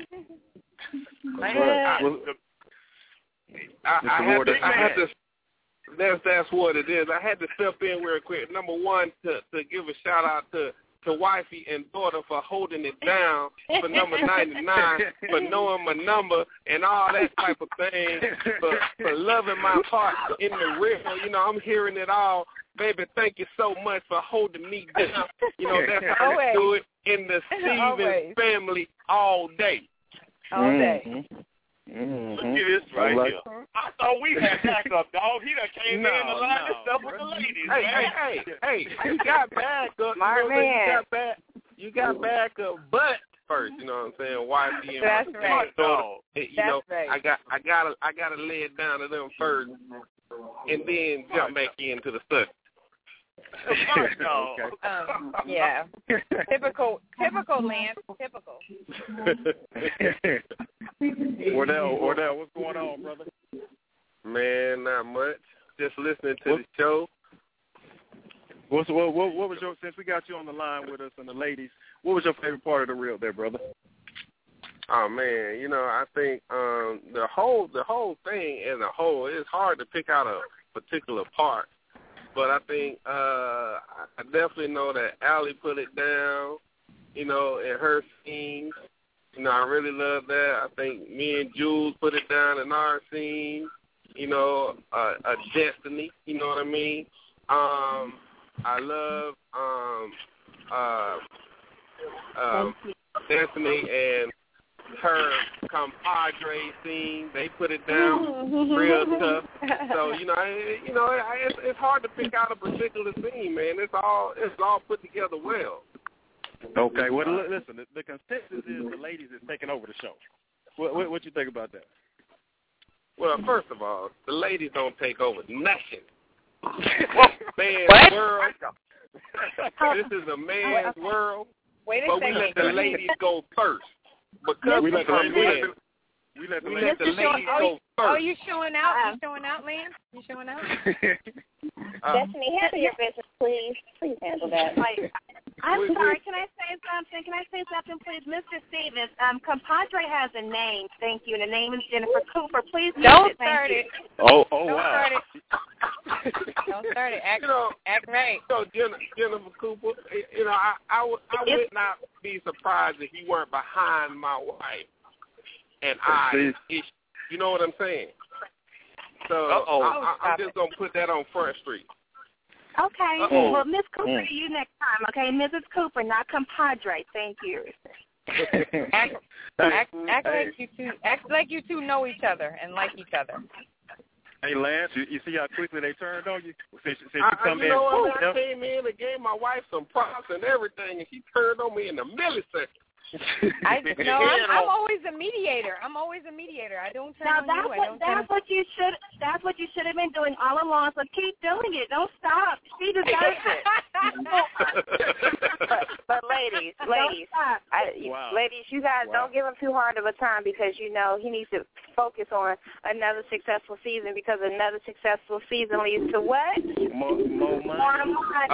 That's what it is. I had to step in real quick. Number one, to give a shout out to wifey and daughter for holding it down for number 99, for knowing my number and all that type of thing, for loving my heart in the real. You know, I'm hearing it all. Baby, thank you so much for holding me down. You know, that's how I do it in the Stevens family all day. All day. Look at this right here. I thought we had backup, dog. He done came in and aligned himself with the ladies, Hey, you got backup. Smart man. You got backup, but first, you know what I'm saying? Wifey and That's right. daughter. You know, right. I gotta lay it down to them first, and then jump back into the study. No. Yeah. Typical Lance. Typical. Wardell, what's going on, brother? Man, not much. Just listening to the show. What was your, since we got you on the line with us and the ladies, what was your favorite part of the reel there, brother? Oh man, you know, I think the whole thing as a whole, it's hard to pick out a particular part. But I think I definitely know that Allie put it down, you know, in her scene. You know, I really love that. I think me and Jules put it down in our scene, you know, a destiny, you know what I mean? I love Destiny and her compadre scene. They put it down real tough. So it's hard to pick out a particular scene, man. It's all put together well. Okay, well listen, the consensus is the ladies is taking over the show. What you think about that? Well, first of all, the ladies don't take over nothing. Man's world. This is a man's world. Wait a but second. We let the ladies go first. Because we let the ladies go first. Oh, you showing out? You showing out, Lance? You showing out? Destiny, handle your business, please. Please handle that. I'm sorry. Can I say something, please? Mr. Stevens, compadre has a name. Thank you. And the name is Jennifer Cooper. Please don't start it. Oh, don't wow. Don't start it. Act right. So Jennifer Cooper, you know, I would not be surprised if you weren't behind my wife and I. You know what I'm saying? So I'm just going to put that on Front Street. Okay. Well, Miss Cooper to you next time, okay? Mrs. Cooper, not compadre. Thank you. Act like you two know each other and like each other. Hey, Lance, you see how quickly they turned on you? Since you come you know what, I came in and gave my wife some props and everything, and she turned on me in a millisecond. I'm always a mediator. I don't turn on you. That's what you should have been doing all along. So keep doing it. Don't stop. She deserves it. But ladies, you guys don't give him too hard of a time because you know he needs to focus on another successful season because another successful season leads to what? More money. More money.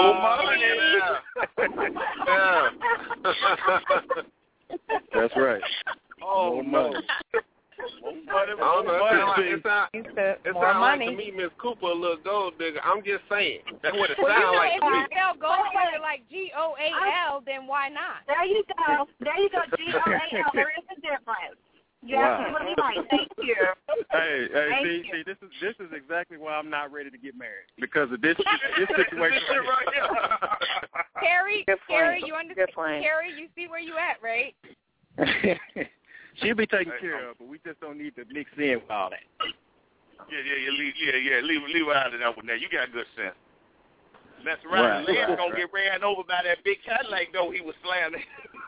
Yeah. That's right. Oh, more money. More money, don't know. It sounds like money. to me, Miss Cooper, a little gold digger. I'm just saying. That's what it Well, sounds like if to me. you spell gold digger like GOAL, then why not? There you go. GOAL. There is a difference. You're absolutely right. Thank you. Hey, see, this is exactly why I'm not ready to get married, because of this situation right here. Carrie, you understand? Carrie, you see where you at, right? She'll be taken care of, but we just don't need to mix in with all that. Leave her out of that one there. You got good sense. That's right. Lance gonna get ran over by that big Cadillac though he was slamming.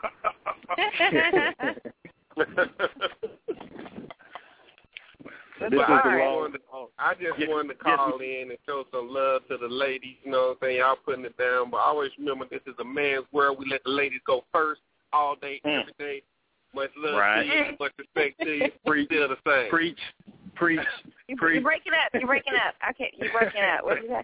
I just wanted to call in and show some love to the ladies. You know what I'm saying? Y'all putting it down, but always remember this is a man's world. We let the ladies go first all day, every day. Much love to you, much respect to you. Still the same. Preach. You're breaking up. You're breaking up. Okay, you're breaking up. What is that?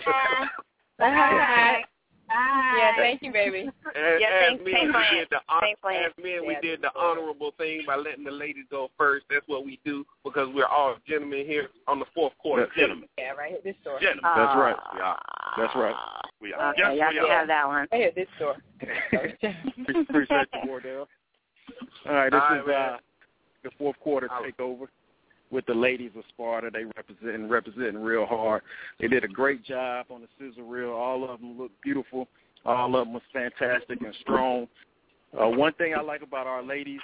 Bye. Yeah, thank you, baby. As men, we did the honorable thing by letting the ladies go first. That's what we do because we're all gentlemen here on the fourth quarter. Gentlemen. Yeah, right here, this door. Gentlemen. That's right. We are. That's right. We are. Okay, y'all can have that one. Right here, this door. Appreciate you, Wardell. All right, this is the fourth quarter takeover with the ladies of Sparta. They representing real hard. They did a great job on the scissor reel. All of them looked beautiful. All of them was fantastic and strong. One thing I like about our ladies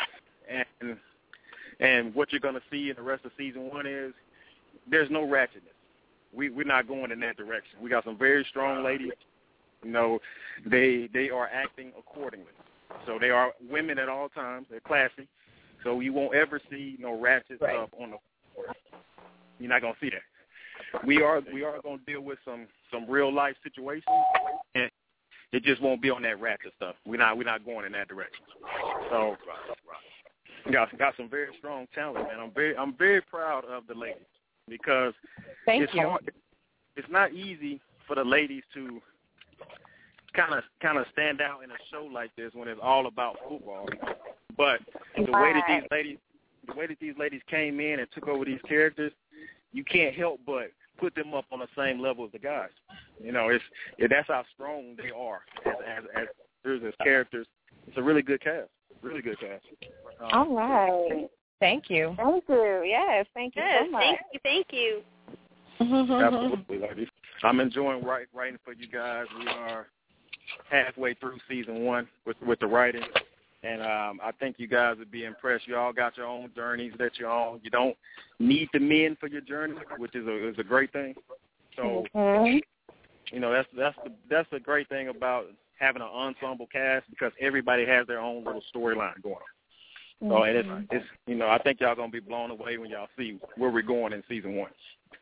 and what you're going to see in the rest of season one is there's no ratchetness. We're not going in that direction. We got some very strong ladies. You know, they are acting accordingly. So they are women at all times. They're classy. So you won't ever see no ratchet stuff on the floor. You're not going to see that. We are going to deal with some real life situations, and it just won't be on that ratchet stuff. We're not going in that direction. So got some very strong talent, man. I'm very proud of the ladies because it's not easy for the ladies to kind of stand out in a show like this when it's all about football. But the way that these ladies came in and took over these characters, you can't help but put them up on the same level as the guys. You know, that's how strong they are as characters. It's a really good cast. Really good cast. All right. Thank you. Thank you. Yes, thank you so much. Thank you. Absolutely, ladies. I'm enjoying writing for you guys. We are halfway through season one with the writing, and I think you guys would be impressed. You all got your own journeys that you're on. You don't need the men for your journey, which is a great thing. So, you know, that's the great thing about having an ensemble cast because everybody has their own little storyline going on. So, and it's you know, I think y'all gonna be blown away when y'all see where we're going in season one.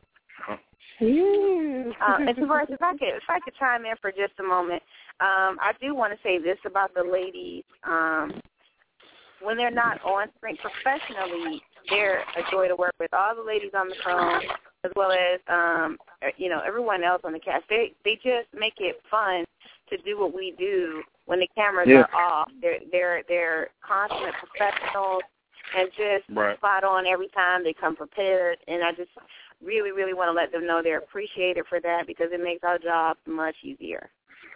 If I could chime in for just a moment, I do want to say this about the ladies. When they're not on screen professionally, they're a joy to work with. All the ladies on the phone, as well as everyone else on the cast, they just make it fun to do what we do when the cameras are off. They're consummate professionals and just spot on every time. They come prepared, and I just really, really want to let them know they're appreciated for that because it makes our job much easier.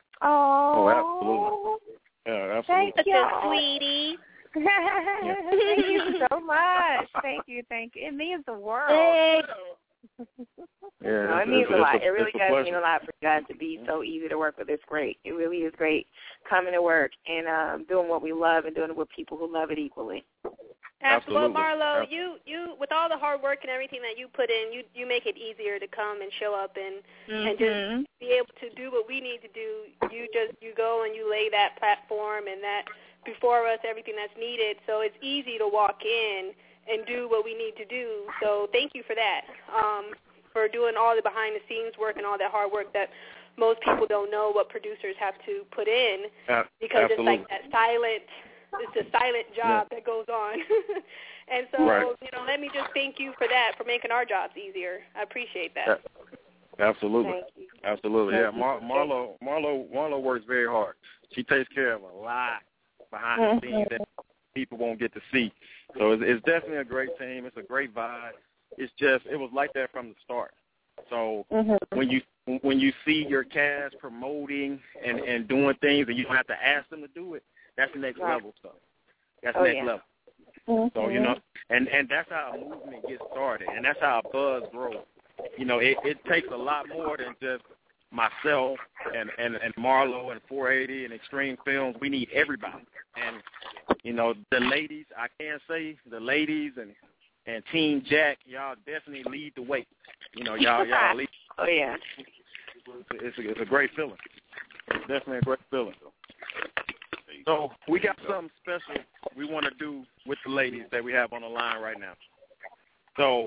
Oh, absolutely. Yeah, absolutely. Thank you, sweetie. Thank you so much. Thank you. It means the world. Yeah, it means a lot. It really does pleasure. mean a lot for you guys to be so easy to work with. It's great. It really is great coming to work and doing what we love and doing it with people who love it equally. Absolutely. Well, Marlo, you with all the hard work and everything that you put in, you make it easier to come and show up and just be able to do what we need to do. You go and you lay that platform and that before us everything that's needed, so it's easy to walk in and do what we need to do. So thank you for that, for doing all the behind the scenes work and all that hard work that most people don't know what producers have to put in because it's like that silent. It's a silent job that goes on. And so, let me just thank you for that, for making our jobs easier. I appreciate that. Absolutely. Thank you. Absolutely. Yeah, Marlo works very hard. She takes care of a lot behind the scenes. people won't get to see. So it's definitely a great team. It's a great vibe. It's just it was like that from the start. So when you see your cast promoting and doing things and you don't have to ask them to do it, that's the next level stuff. That's the next level. So, you know, and that's how a movement gets started, and that's how a buzz grows. You know, it takes a lot more than just myself and Marlo and 480 and Extreme Films. We need everybody. And, you know, the ladies, I can say the ladies and Team Jack, y'all definitely lead the way. You know, y'all lead. Oh, yeah. It's a great feeling. It's definitely a great feeling. So we got something special we want to do with the ladies that we have on the line right now. So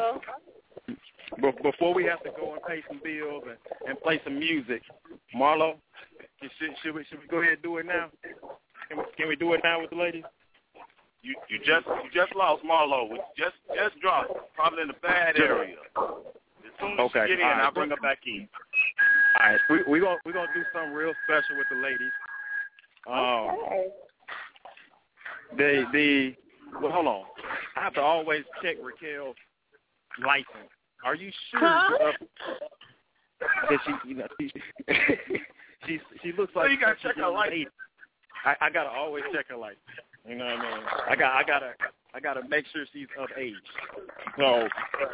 before we have to go and pay some bills and play some music, Marlo, should we go ahead and do it now? Can we do it now with the ladies? You just lost Marlo. We just dropped, probably in a bad area. As soon as you get in, I'll bring her back in. All right, we're gonna do something real special with the ladies. Well, hold on. I have to always check Raquel's license. Are you sure that she looks like? So you gotta check her license. I gotta always check her license. You know what I mean? I gotta make sure she's of age. So.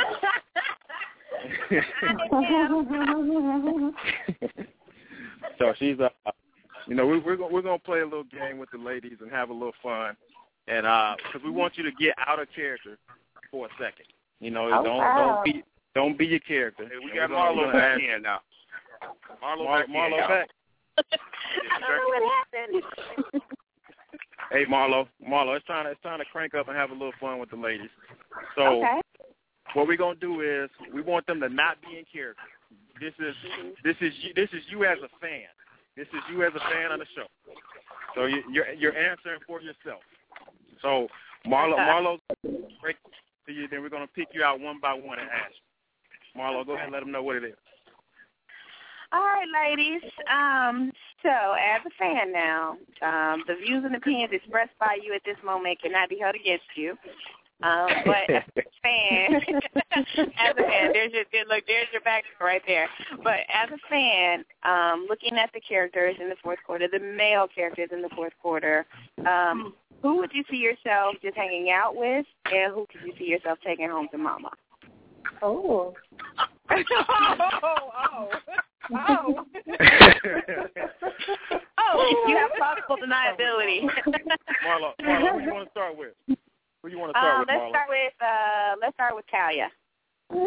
So she's you know, we're gonna play a little game with the ladies and have a little fun, and because we want you to get out of character for a second. You know, don't be your character. Hey, we got Marlo back in now. Marlo back. I don't know what happened. Hey, Marlo, it's time to crank up and have a little fun with the ladies. So what we're gonna do is we want them to not be in character. This is you as a fan. This is you as a fan of the show. So you're answering for yourself. So Marlo's break to you. Then we're gonna pick you out one by one and ask you. Marlo, go ahead and let them know what it is. All right, ladies. So as a fan now, the views and opinions expressed by you at this moment cannot be held against you. But as a fan, there's your back right there. But as a fan, looking at the characters in the fourth quarter, the male characters in the fourth quarter, who would you see yourself just hanging out with, and who could you see yourself taking home to mama? Oh. You have possible deniability. Marlo, who you want to start with? Who you want to start with, Marlo? Let's start with Talia. No!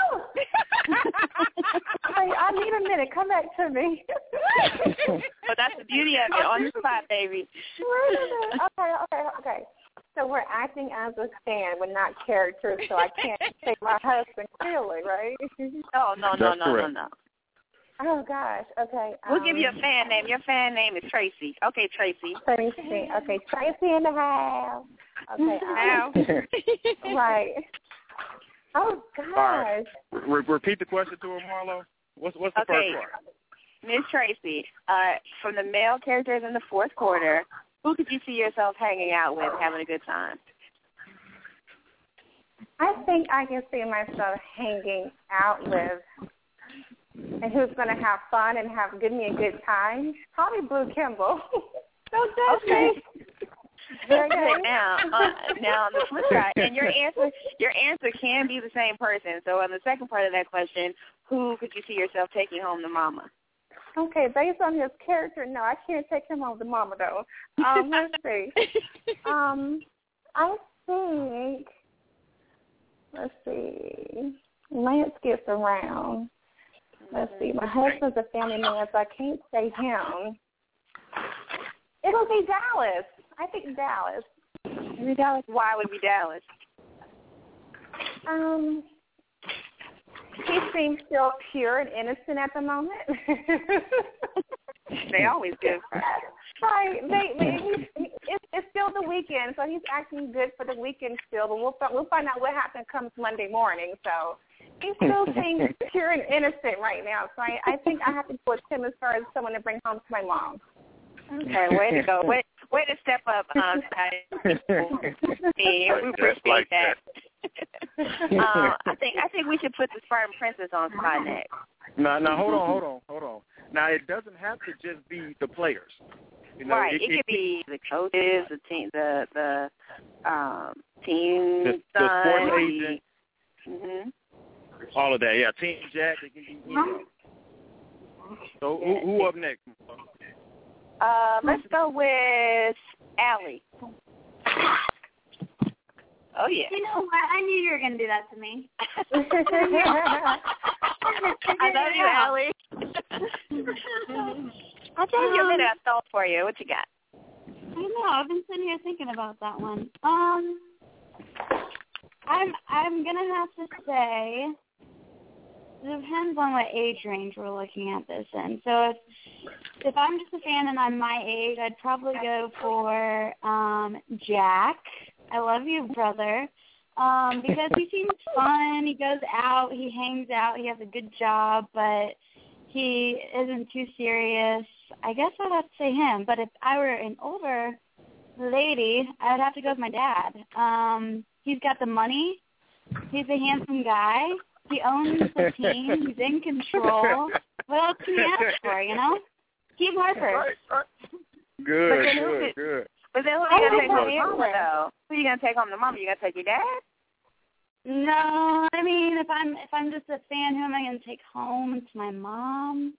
I need a minute. Come back to me. But that's the beauty of it, on the spot, baby. Okay. So we're acting as a fan. We're not characters, so I can't take my husband clearly, right? Oh, no. Oh, gosh. Okay. We'll give you a fan name. Your fan name is Tracy. Okay, Tracy. Tracy. Okay, Tracy in the house. Okay. Right. Oh, gosh. Right. Repeat the question to her, Marlo. What's the first part? Miss Tracy, from the male characters in the fourth quarter, who could you see yourself hanging out with, having a good time? I think I can see myself hanging out with, and who's going to have fun and give me a good time? Probably Blue Kimball. Don't judge me. Very good. Now on the flip side, and your answer can be the same person. So on the second part of that question, who could you see yourself taking home to mama? Okay, based on his character, no, I can't take him home to mama though. Let's see. I think. Let's see. Lance gets around. Let's see. My husband's a family man, so I can't say him. It'll be Dallas. I think Dallas. Maybe Dallas. Why would it be Dallas? He seems still pure and innocent at the moment. They always do. Right. It's still the weekend, so he's acting good for the weekend still. But we'll find out what happens comes Monday morning. So he still seems pure and innocent right now. So I think I have to go with him as far as someone to bring home to my mom. Okay, way to go. Way Way to step up, Scotty. We appreciate that. I think we should put the Spartan Princess on spot next. Now, hold on. Now, it doesn't have to just be the players. You know, right. It could be the coaches, the team, the team, the sports agent. Mm-hmm. All of that, yeah. Team Jack. It can be, So who up next? Let's go with Allie. Oh, yeah. You know what? I knew you were going to do that to me. I love you, Allie. I'll tell you a minute I stole for you. What you got? I know. I've been sitting here thinking about that one. I'm gonna have to say it depends on what age range we're looking at this in. So if I'm just a fan and I'm my age, I'd probably go for Jack. I love you, brother. Because he seems fun. He goes out. He hangs out. He has a good job, but he isn't too serious. I guess I'd have to say him. But if I were an older lady, I'd have to go with my dad. He's got the money. He's a handsome guy. He owns the team. He's in control. What else can you ask for, you know? Team Harper. Right. Good. But then who are you going to take home the mama, though? Who are you going to take home the mama? You going to take your dad? No, I mean, if I'm just a fan, who am I going to take home? It's my mom.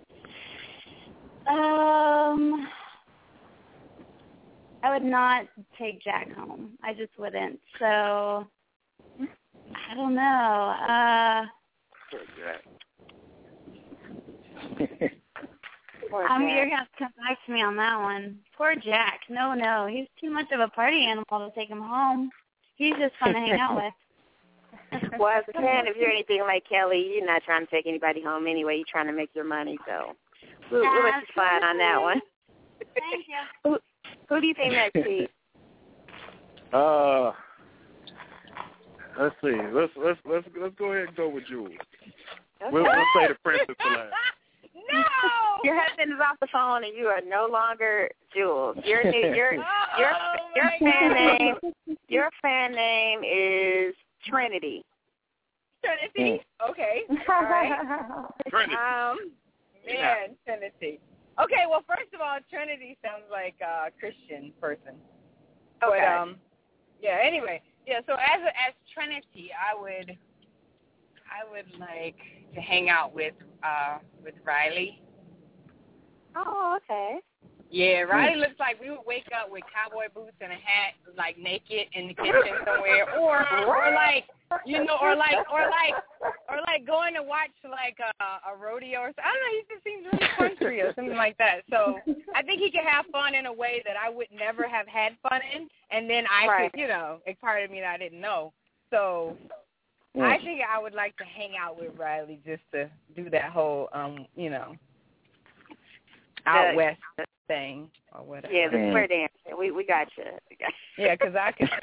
I would not take Jack home. I just wouldn't. So, I don't know. You're going to have to come back to me on that one. Poor Jack. No. He's too much of a party animal to take him home. He's just fun to hang out with. Well, as a fan, if you're anything like Kelly, you're not trying to take anybody home anyway. You're trying to make your money. So we'll let you slide on that one. Thank you. Who do you think next, Steve? Let's see. Let's go ahead and go with Jules. Okay. We'll say the princess for last. No! Your husband is off the phone, and you are no longer Jules. Your fan name is Trinity. Trinity? Okay. All right. Trinity. Okay, well, first of all, Trinity sounds like a Christian person. Okay. But, anyway. Yeah, so as Trinity, I would like to hang out with Riley. Oh, okay. Yeah, Riley looks like we would wake up with cowboy boots and a hat, like naked in the kitchen somewhere, or like going to watch like a rodeo or something. I don't know. He just seems really country or something like that. So I think he could have fun in a way that I would never have had fun in, and then I could, it's part of me that I didn't know. So I think I would like to hang out with Riley just to do that whole, out west thing or whatever. Yeah, the square dance. We got you. Yeah, because I can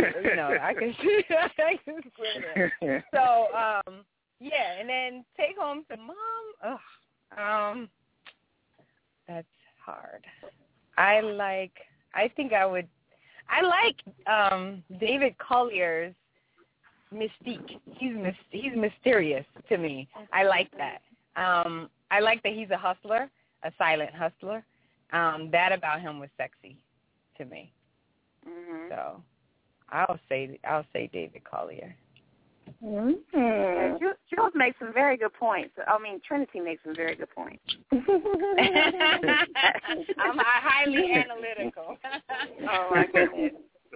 square dance. So, and then take home to mom. That's hard. I like David Collier's mystique. He's mysterious to me. I like that. I like that he's a hustler, a silent hustler. That about him was sexy to me. Mm-hmm. So I'll say David Collier. Mm-hmm. Jules makes some very good points. I mean, Trinity makes some very good points. I'm highly analytical. Oh my goodness.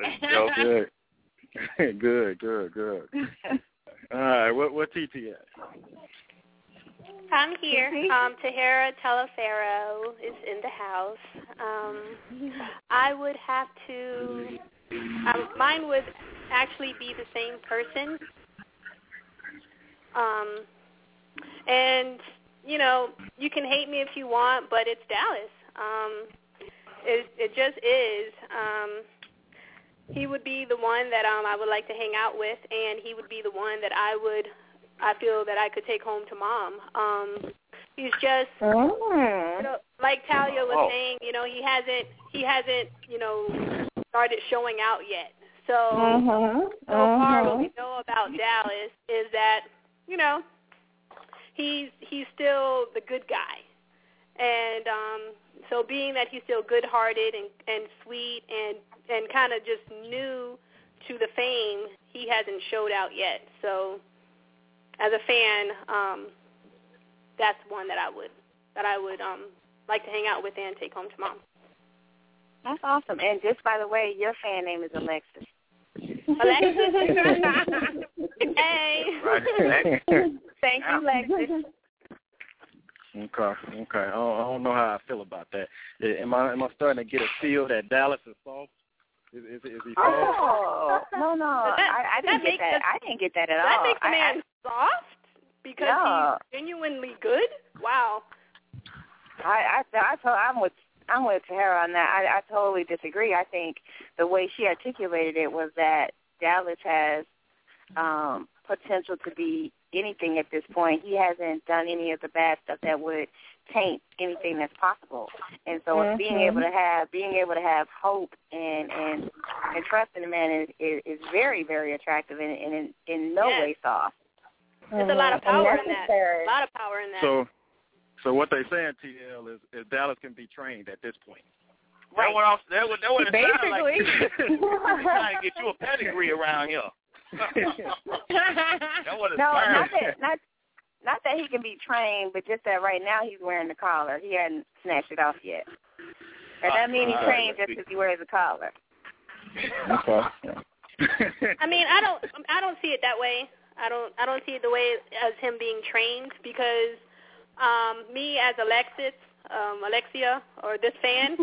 Good. All right, what TT at? I'm here. Tahara Telefaro is in the house. I would have to. Mine would actually be the same person. And you can hate me if you want, but it's Dallas. It just is. He would be the one that I would like to hang out with, and he would be the one that I feel that I could take home to mom. He's just, like Talia was saying, he hasn't, started showing out yet. So, so far what we know about Dallas is that, he's still the good guy. And so being that he's still good-hearted and sweet and kind of just new to the fame, he hasn't showed out yet. So as a fan, that's one that I would like to hang out with and take home to mom. That's awesome. And just by the way, your fan name is Alexis. Alexis? Hey. Right. Thank you, Alexis. Okay. I don't know how I feel about that. Am I starting to get a feel that Dallas is soft? Is he soft? Oh, no. I didn't get that. I didn't get that at all. That makes the man soft because he's genuinely good? Wow. I'm with Tara on that. I totally disagree. I think the way she articulated it was that Dallas has potential to be anything at this point. He hasn't done any of the bad stuff that would taint anything that's possible. And so being able to have hope and trust in the man is very, very attractive and in no way soft. There's a lot of power in that. A lot of power in that. So what they're saying, TL, is Dallas can be trained at this point. Right. That what it sounded like. Basically. Trying to get you a pedigree around here. Not that he can be trained, but just that right now he's wearing the collar. He hadn't snatched it off yet. That doesn't mean he's trained just because he wears a collar. I mean, I don't see it that way. I don't see it the way as him being trained because me as Alexia, or this fan,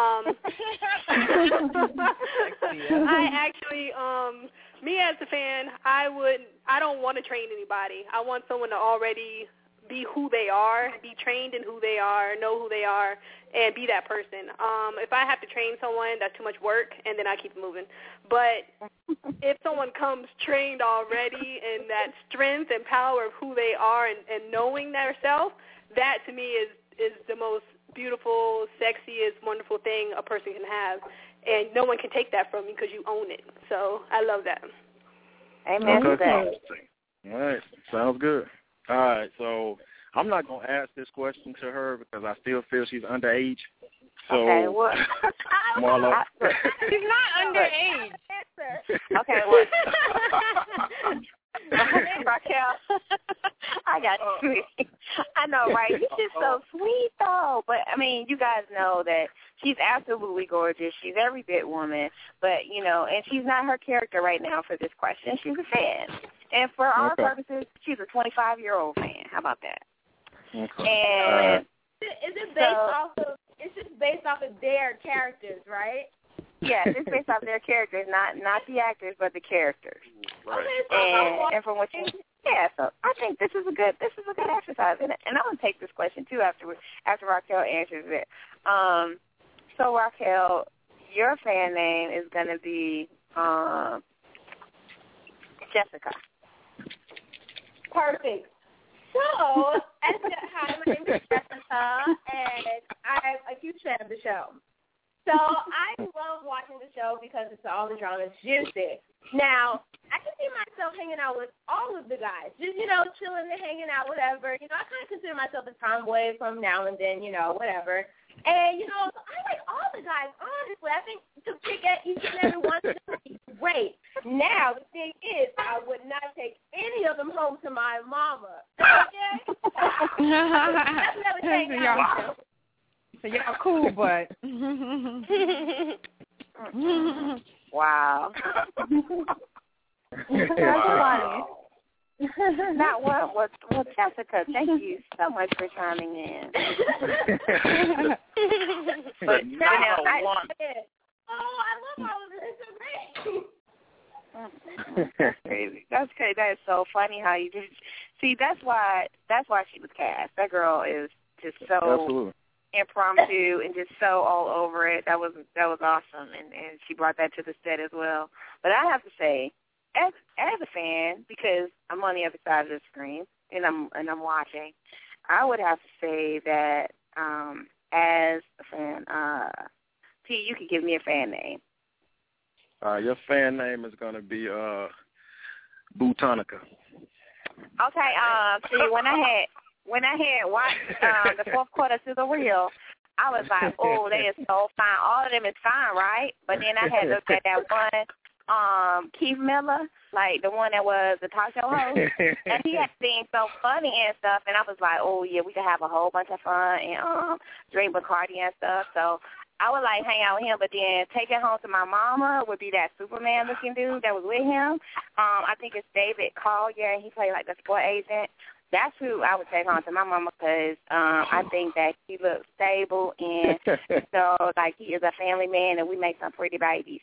I actually, me as a fan, I don't want to train anybody. I want someone to already be who they are, be trained in who they are, know who they are, and be that person. If I have to train someone, that's too much work, and then I keep moving. But if someone comes trained already in that strength and power of who they are and knowing their self, that to me is the most beautiful, sexiest, wonderful thing a person can have. And no one can take that from you because you own it. So I love that. Amen to that. All right. Sounds good. All right. So I'm not going to ask this question to her because I still feel she's underage. So, okay, what? Marlo. She's not underage. Okay, what? Raquel, I got you. I know, right? She's just so sweet, though. But, I mean, you guys know that she's absolutely gorgeous. She's every bit woman. But, and she's not her character right now for this question. She's a fan. And for our purposes, she's a 25-year-old fan. How about that? Okay. And it's just based off of their characters, right? Yes, it's based off their characters, not the actors, but the characters. Right. And from what you, so I think this is a good exercise, and I'm gonna take this question too after Raquel answers it. So Raquel, your fan name is gonna be Jessica. Perfect. So, hi, my name is Jessica, and I'm a huge fan of the show. So I love watching the show because it's all the drama is juicy. Now, I can see myself hanging out with all of the guys, just, chilling and hanging out, whatever. I kind of consider myself a tomboy from now and then, whatever. And, so I like all the guys, honestly. I think to pick at each and every one of them is great. Now, the thing is, I would not take any of them home to my mama. Okay? That's never taken out. So y'all cool, but wow. That's funny. Not one. Well, Jessica, thank you so much for chiming in. But now, I love all of this. It's great. That's crazy. That's crazy. That is so funny how you just see. That's why she was cast. That girl is just so. Absolutely. Impromptu and just so all over it. That was awesome, and she brought that to the set as well. But I have to say, as a fan, because I'm on the other side of the screen and I'm watching, I would have to say that as a fan, T, you could give me a fan name. Your fan name is going to be Bootonica. Okay, see, when I had watched the fourth quarter to the real, I was like, oh, they is so fine. All of them is fine, right? But then I had looked at that one, Keith Miller, like the one that was the talk show host, and he had seen so funny and stuff, and I was like, oh, yeah, we could have a whole bunch of fun and drink Bacardi and stuff. So I would like hang out with him, but then take it home to my mama would be that Superman-looking dude that was with him. I think it's David Collier, and he played like the sport agent. That's who I would take home to my mama because I think that he looks stable and so like he is a family man, and we make some pretty babies.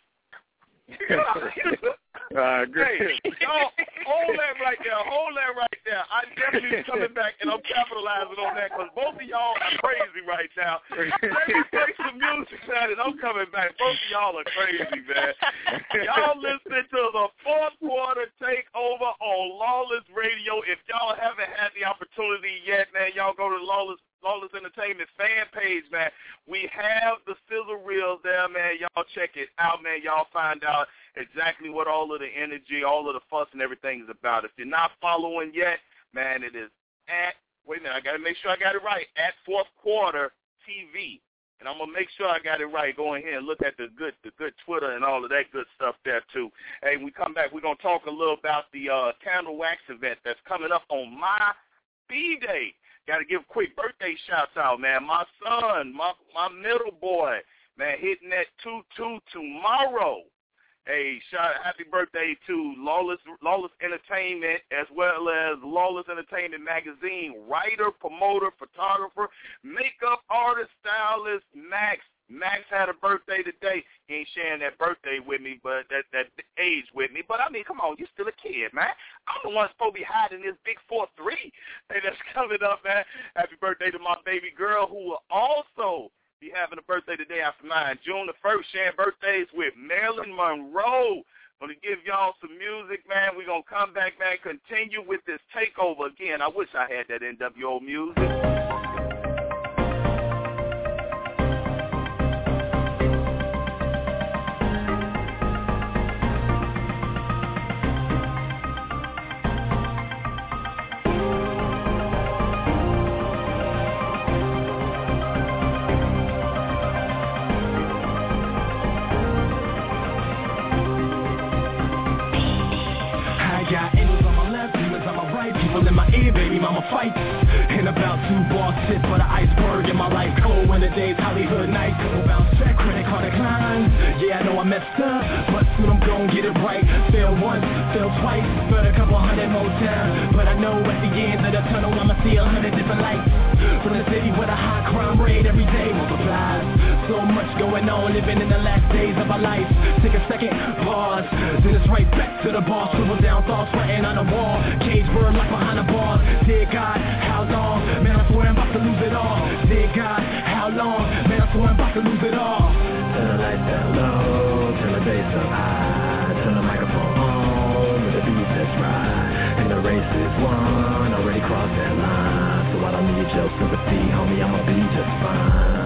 Great. Hey, y'all, hold that right there. I'm definitely coming back, and I'm capitalizing on that because both of y'all are crazy right now. Let me play some music, man, and I'm coming back. Both of y'all are crazy, man. Y'all listening to the fourth quarter takeover on Lawless Radio. If y'all haven't had the opportunity yet, man, y'all go to Lawless Entertainment fan page, man. We have the sizzle reels there, man. Y'all check it out, man. Y'all find out exactly what all of the energy, all of the fuss and everything is about. If you're not following yet, man, it is at, wait a minute, I got to make sure I got it right, at Fourth Quarter TV. And I'm going to make sure I got it right. Go in here and look at the good Twitter and all of that good stuff there, too. Hey, when we come back, we're going to talk a little about the candle wax event that's coming up on my B-Day. Got to give quick birthday shouts out, man. My son, my middle boy, man, hitting that 2-2 tomorrow. Hey, happy birthday to Lawless Entertainment as well as Lawless Entertainment Magazine, writer, promoter, photographer, makeup artist, stylist, Max. Max had a birthday today. He ain't sharing that birthday with me, but that age with me. But, I mean, come on, you're still a kid, man. I'm the one supposed to be hiding this big 4-3. Hey, that's coming up, man. Happy birthday to my baby girl who will also be having a birthday the day after mine, June the 1st, sharing birthdays with Marilyn Monroe. Going to give y'all some music, man. We're going to come back, man, continue with this takeover again. I wish I had that NWO music. Baby mama fights and about 2 bars sit for the iceberg in my life. Cold winter days, Hollywood nights. Bounce back, credit card declines. Yeah, I know I messed up, but soon I'm gon' get it right. Fail once, fail twice, but a couple hundred more times. But I know at the end of the tunnel I'ma see 100 different lights. From the city with a high crime rate every day multiplies. So much going on, living in the last days of our life. Take a second, pause, then it's right back to the bar. Scribble down thoughts writing on the wall. Cage bird like behind the bars. Dear God, how long? Man, I swear I'm about to lose it all. Dear God, how long? Man, I swear I'm about to lose it all. Turn the lights down low, turn the bass up high, turn the microphone on with the beat that's right. And the race is won, already crossed that line. So I don't need your sympathy, homie, I'ma be just fine.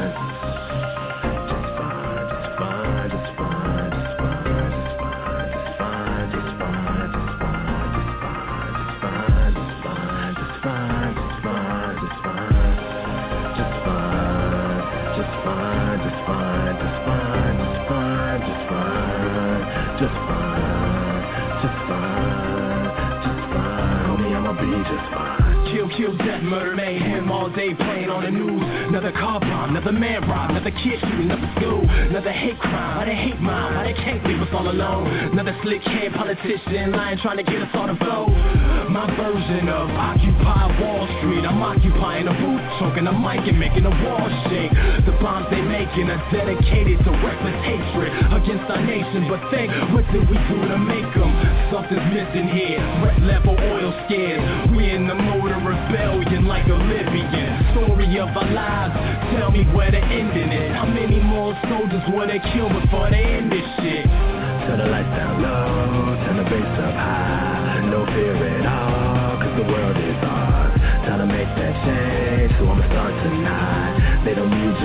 Kill, death, murder, mayhem, all day playing on the news. Another car bomb, another man robbed, another kid shooting up the school. Another hate crime, why they hate mom, why they can't leave us all alone. Another slick head politician lying trying to get us on the vote. My version of Occupy Wall Street. I'm occupying a booth, choking a mic and making the wall shake. The bombs they making are dedicated to reckless hatred against our nation. But think, what did we do to make them? Something's missing here, threat level oil scared. We in the mode of rebellion like a Libyan. Story of our lives, tell me where the ending is. How many more soldiers will they kill before they end this shit? Turn the lights down low, turn the bass up high. No fear at all, cause the world is ours. Time to make that change.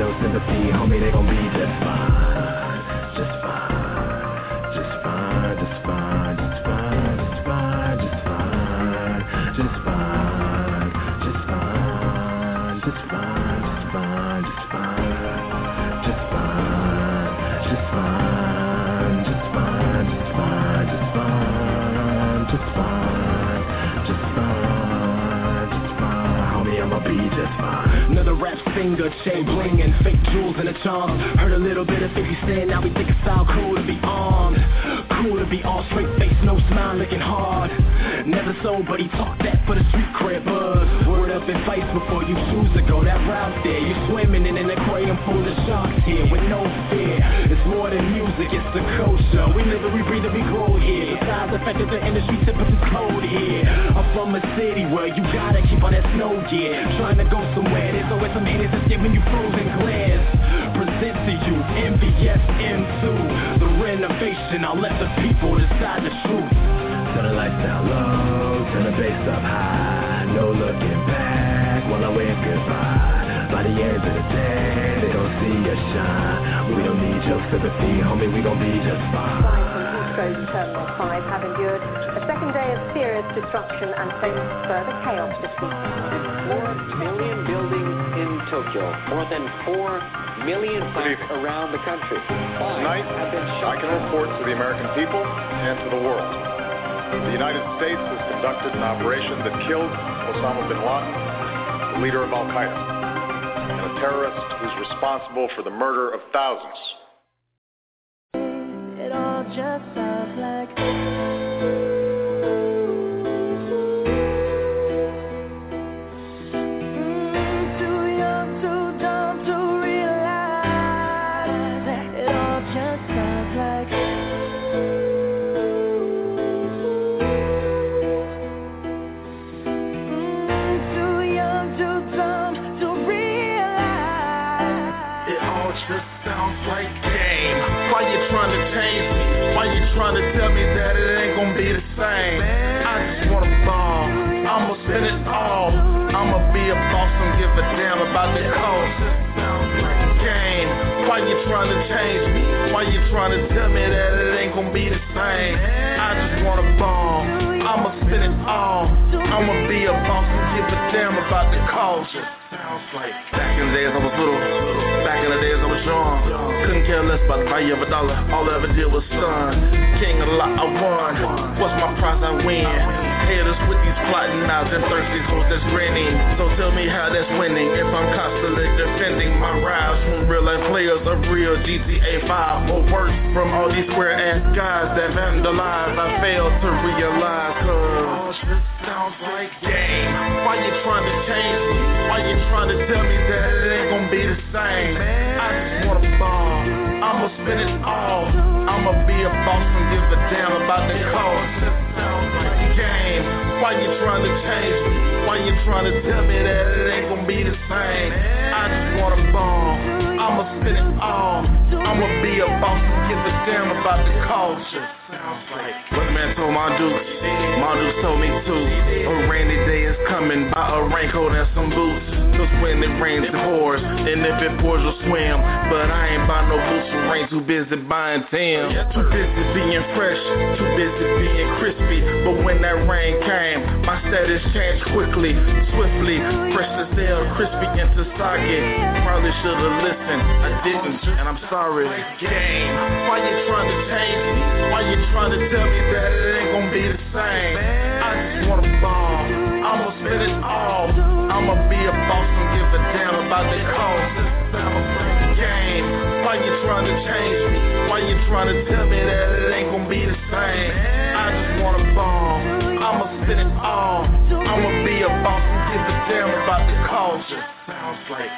your sympathy, homie, they gon' be just fine. Just fine. Just fine, just fine, just fine, just fine, just fine, just fine, just fine, just fine, just fine, just fine, just fine, just fine, just fine, just fine, just fine, just fine, just fine, just fine, just fine, homie, I'ma be just fine. Another rap singer, chain bling and fake jewels in the charm. Heard a little bit of 50 Cent, now we think it sound cool to be armed. Cool to be all straight face, no smile, looking hard. Never sold, but he talked that for the street cred buzz. Word up and face before you choose to go that route there. You're swimming in an aquarium full of sharks here with no fear. It's more than music, it's the culture. We live and we breathe and we grow here. Besides the fact that the industry temperature's cold here. I'm from a city where you gotta keep on that snow gear. Trying to go somewhere, there's always some haters that's giving you frozen glares. Present to you MVS M2, the renovation. I'll let the people decide the truth. Turn the lights down low, turn the bass up high. No looking back while I wave goodbye. By the end of the day, they gon' see us shine. We don't need your sympathy, homie, we gon' be just fine. Heathrow Terminal 5 have endured a second day of serious disruption and face further chaos this week. 4 million buildings in Tokyo, more than 4 million places around the country. Tonight, I can report to the American people and to the world. The United States has conducted an operation that killed Osama bin Laden, the leader of Al-Qaeda, and a terrorist who's responsible for the murder of thousands. It all just sounds like too young, too dumb to realize that it all just sounds like too young, too dumb to realize it all just sounds like game. Why you trying to change me? Why you trying to tell me that it ain't gonna be the same? I just wanna ball, I'ma spend it all. I'ma be a boss and give a damn about the cost. Sounds like a game. Why you trying to change me? Why you trying to tell me that it ain't gonna be the same? I just wanna ball, I'ma spend it all. I'ma be a boss and give a damn about the cost. Sounds like back in the days I was little, back in the days I was young. Couldn't care less about the value of a dollar. All I ever did was stun. King of the lot, I won. What's my prize? I win. Haters with these plotting eyes and thirsty hoes that's grinning. So tell me how that's winning if I'm constantly defending my rhymes from real life players of real GTA 5 or worse from all these square ass guys that vandalize. I fail to realize cause this sounds like game. Why you trying to change me? Why you trying to tell me that it ain't gonna be the same? I just wanna ball, I'ma spend it all. I'ma be a boss and give a damn about the cost. This sounds like a game. Why you trying to change me? Why you trying to tell me that it ain't gonna be the same? I just wanna ball, I'ma spend it all. I'ma be a boss and give a damn about the cost. Sounds like what the man told my dudes told me too. A rainy day is coming, buy a raincoat and some boots. Cause when it rains it pours, and if it pours you'll swim. But I ain't buy no boots for rain, too busy buying Tim. Too busy being fresh, too busy being crispy. But when that rain came, my status changed quickly, swiftly. Fresh as hell, crispy into socket. Probably should've listened, I didn't, and I'm sorry. Game, why you trying to change me? Why you trying to tell me that it ain't gonna be the same? I just wanna ball, I'ma spend it all. I'ma be a boss and give a damn about the cost. This sounds like a game. Why you trying to change me? Why you trying to tell me that it ain't gonna be the same? I just wanna ball, I'ma spend it all. I'ma be a boss and give a damn about the cost. This sounds like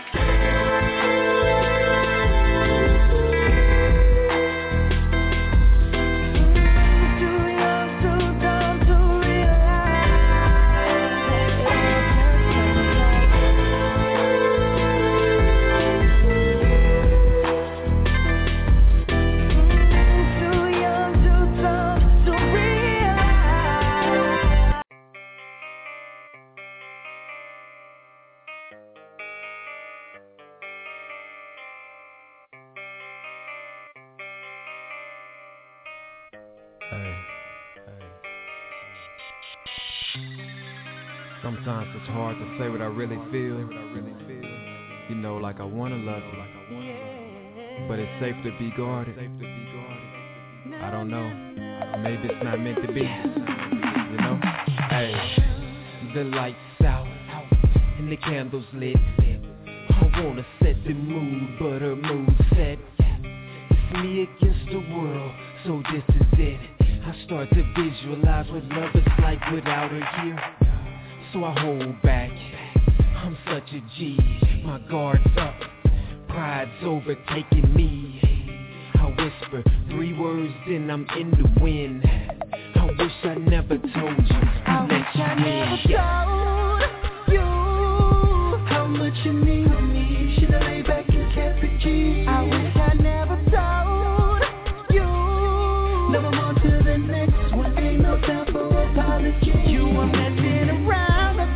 Sometimes it's hard to say what I really feel. You know, like I wanna love you, but it's safe to be guarded. I don't know, maybe it's not meant to be. You know, hey, the lights out and the candles lit. I wanna set the mood, but her mood set. It's me against the world, so this is it. I start to visualize what love is like without her here. So I hold back, I'm such a G, my guard's up, pride's overtaking me. I whisper 3 words, then I'm in the wind. I wish I never told you, I let you in. You, how much you need me, should I lay back and catch a G? I wish I never told you, never on to the next one, ain't no time for apology. You were messing around.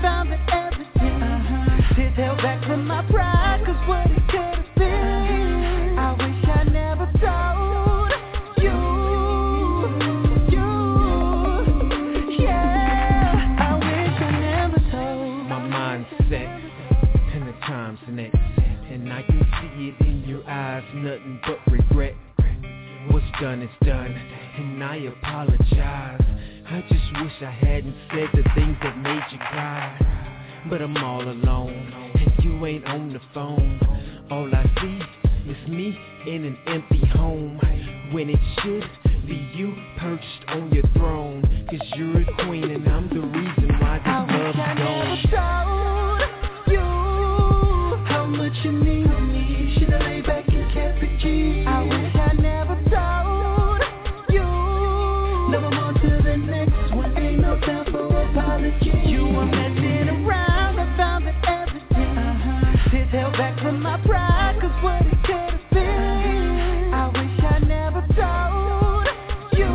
Held back from my pride, cause what it could have been. I wish I never told you. Yeah, I wish I never told. My mind's set, and the time's next, and I can see it in your eyes, nothing but regret. What's done is done, and I apologize. I just wish I hadn't said the things that made you cry. But I'm all alone, and you ain't on the phone. All I see is me in an empty home, when it should be you perched on your throne. Cause you're a queen and I'm the reason why this love's gone. I never told you how much you need me, should I lay back and catch a G? I wish I never told you, never on to the next one, ain't no time for apology. You were messing around, held back from my pride, cause what it could have been. I wish I never told you.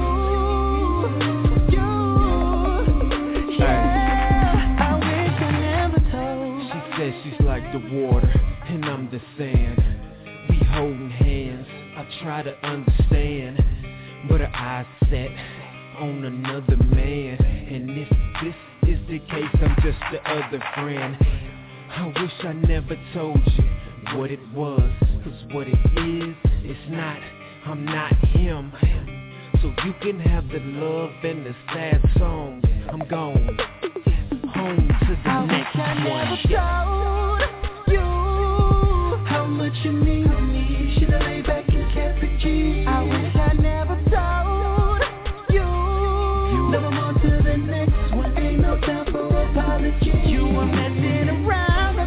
Yeah, I wish I never told. She says she's like the water, and I'm the sand. We holding hands, I try to understand, but her eyes set on another man. And if this is the case, I'm just the other friend. I wish I never told you what it was, cause what it is, it's not, I'm not him. So you can have the love and the sad songs, I'm gone, home to the next one. I never told you how much you need me, should I lay back and catch a G? I wish I never told you, never on to the next one, ain't no time for apology. You were messing around.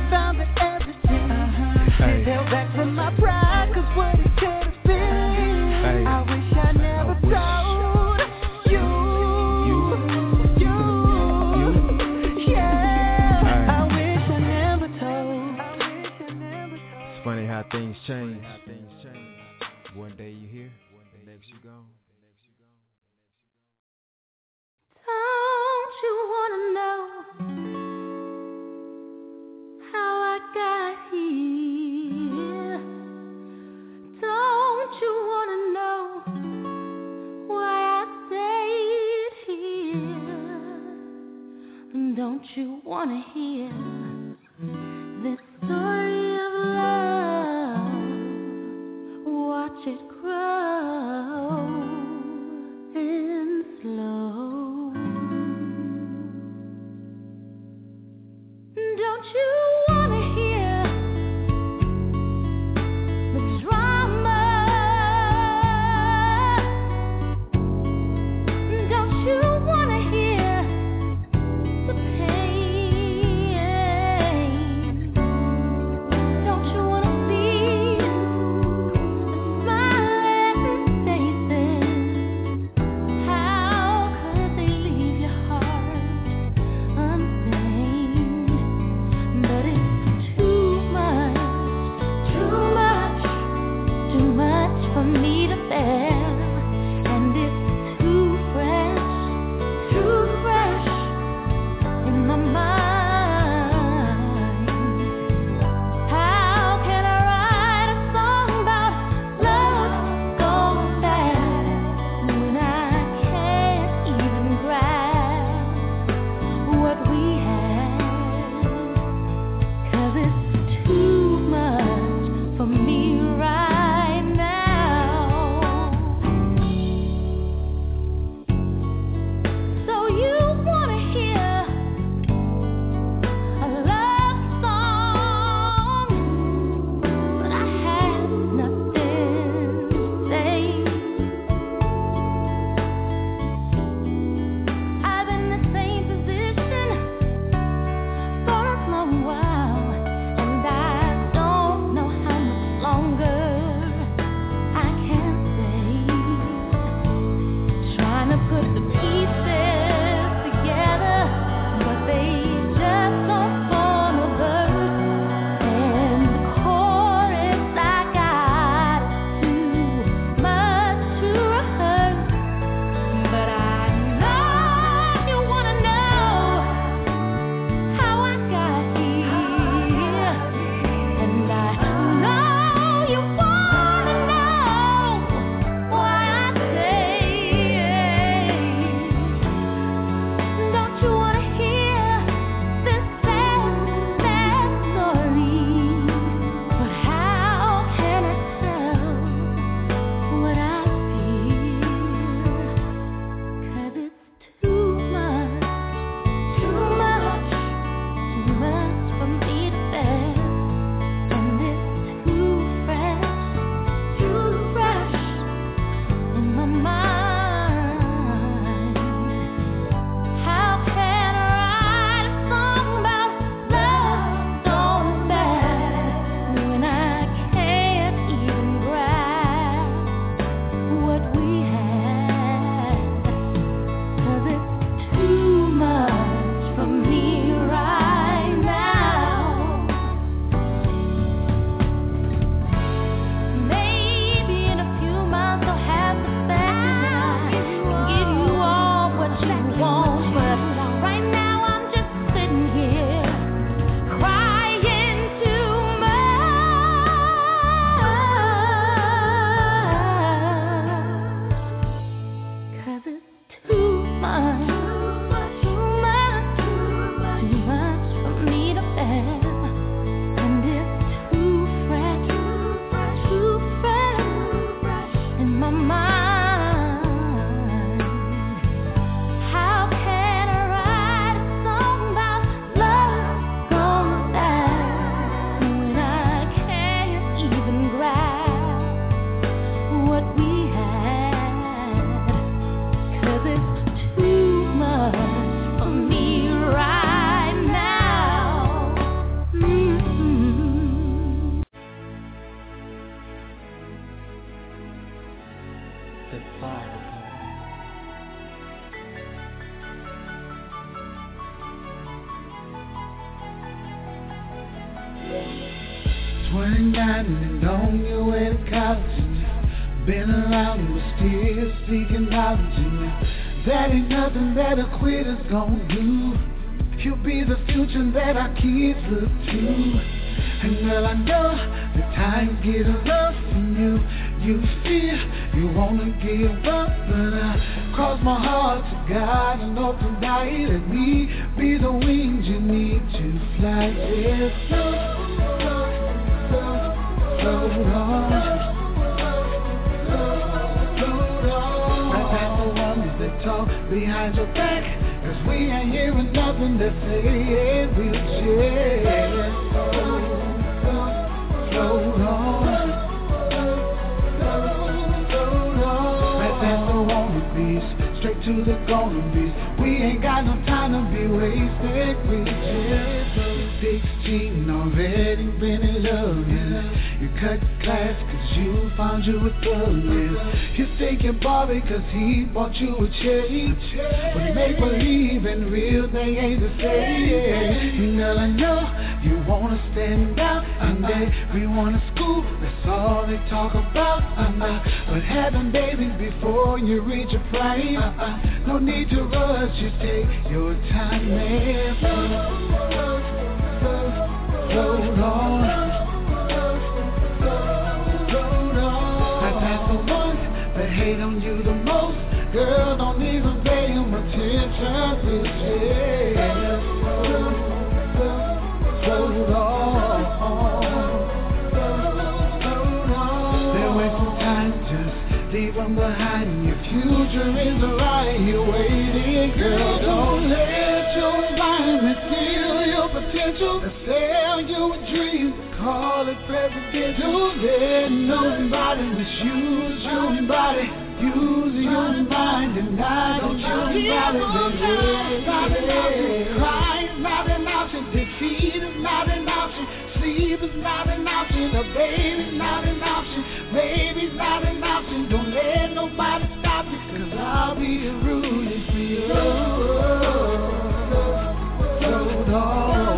Held back from my pride, cause what it could have been. I wish I never told you. Yeah, I wish I never told. It's funny how things change. One day you here, the next you gone. Don't you wanna know how I got here? Don't you wanna know why I stayed here? And don't you wanna hear this story of love? Watch it grow and slow. Don't you wanna hear the drama? Don't you wanna hear the pain? 29 and on your way to college. Been around and still speaking knowledge. That ain't nothing that a quitter's gon' do. You'll be the future that our kids look to. And girl, I know the times get rough from you. You feel you wanna give up, but I cross my heart to God and hope tonight let me be the wings you need to fly. Yeah, so long. Right past the ones that talk behind your back, 'cause we ain't hearing nothing to say. Yeah, we'll share. So long. Right past the wannabes, straight to the gonna be's. We ain't got no time to be wasted. We just 16, already been in love, yeah. You cut class 'cause you found you a thug, yeah. You think you're Bobby 'cause he bought you a chain. But make believe and real, they ain't the same, yeah. Girl, I know you wanna stand out in everyone at school, that's all they talk about. But having babies before you reach your prime, no need to rush, just take your time, man. Hold on. Right past the ones that hate on you the most. Girl, don't even pay them attention. Yeah. Hold on. They're wasting time, just leave them behind. Your future is right here waiting. Girl, don't let your environment steal your potential. Sell you a dream, call it presidential. Let nobody misuse your body. Use your mind and not your body. Crying is not an option. Defeat is not an option. Sleep is not an option. A baby's not an option. Baby's not an option. Don't let nobody stop you, 'cause I'll be rooting for you. Hold on.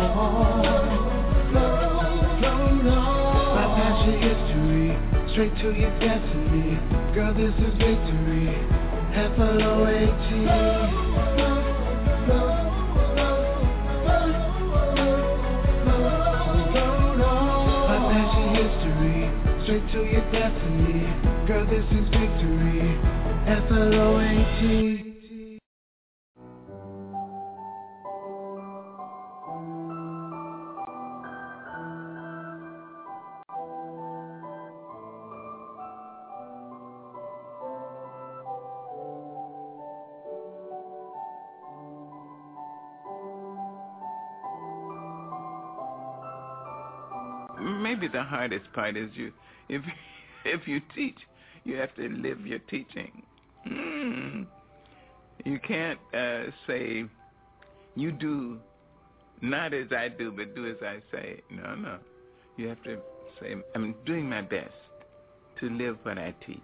Right past your history, straight to your destiny. Girl, this is victory. FLOAT. Right past your history, straight to your destiny. Girl, this is victory. FLOAT. Maybe the hardest part is if you teach, you have to live your teaching. You can't say you do not as I do, but do as I say. No. You have to say I'm doing my best to live what I teach.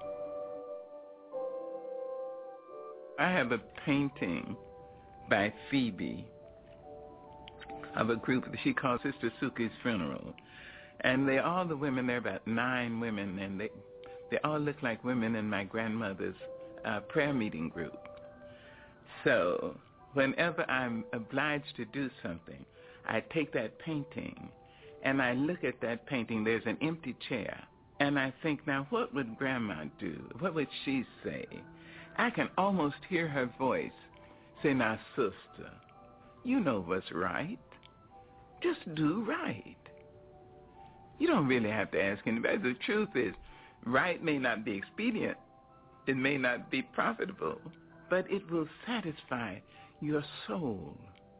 I have a painting by Phoebe of a group that she calls Sister Suki's Funeral. And all the women, there are about 9 women, and they all look like women in my grandmother's prayer meeting group. So whenever I'm obliged to do something, I take that painting and I look at that painting. There's an empty chair. And I think, now what would Grandma do? What would she say? I can almost hear her voice say, now, sister, you know what's right. Just do right. You don't really have to ask anybody. The truth is, right may not be expedient. It may not be profitable, but it will satisfy your soul.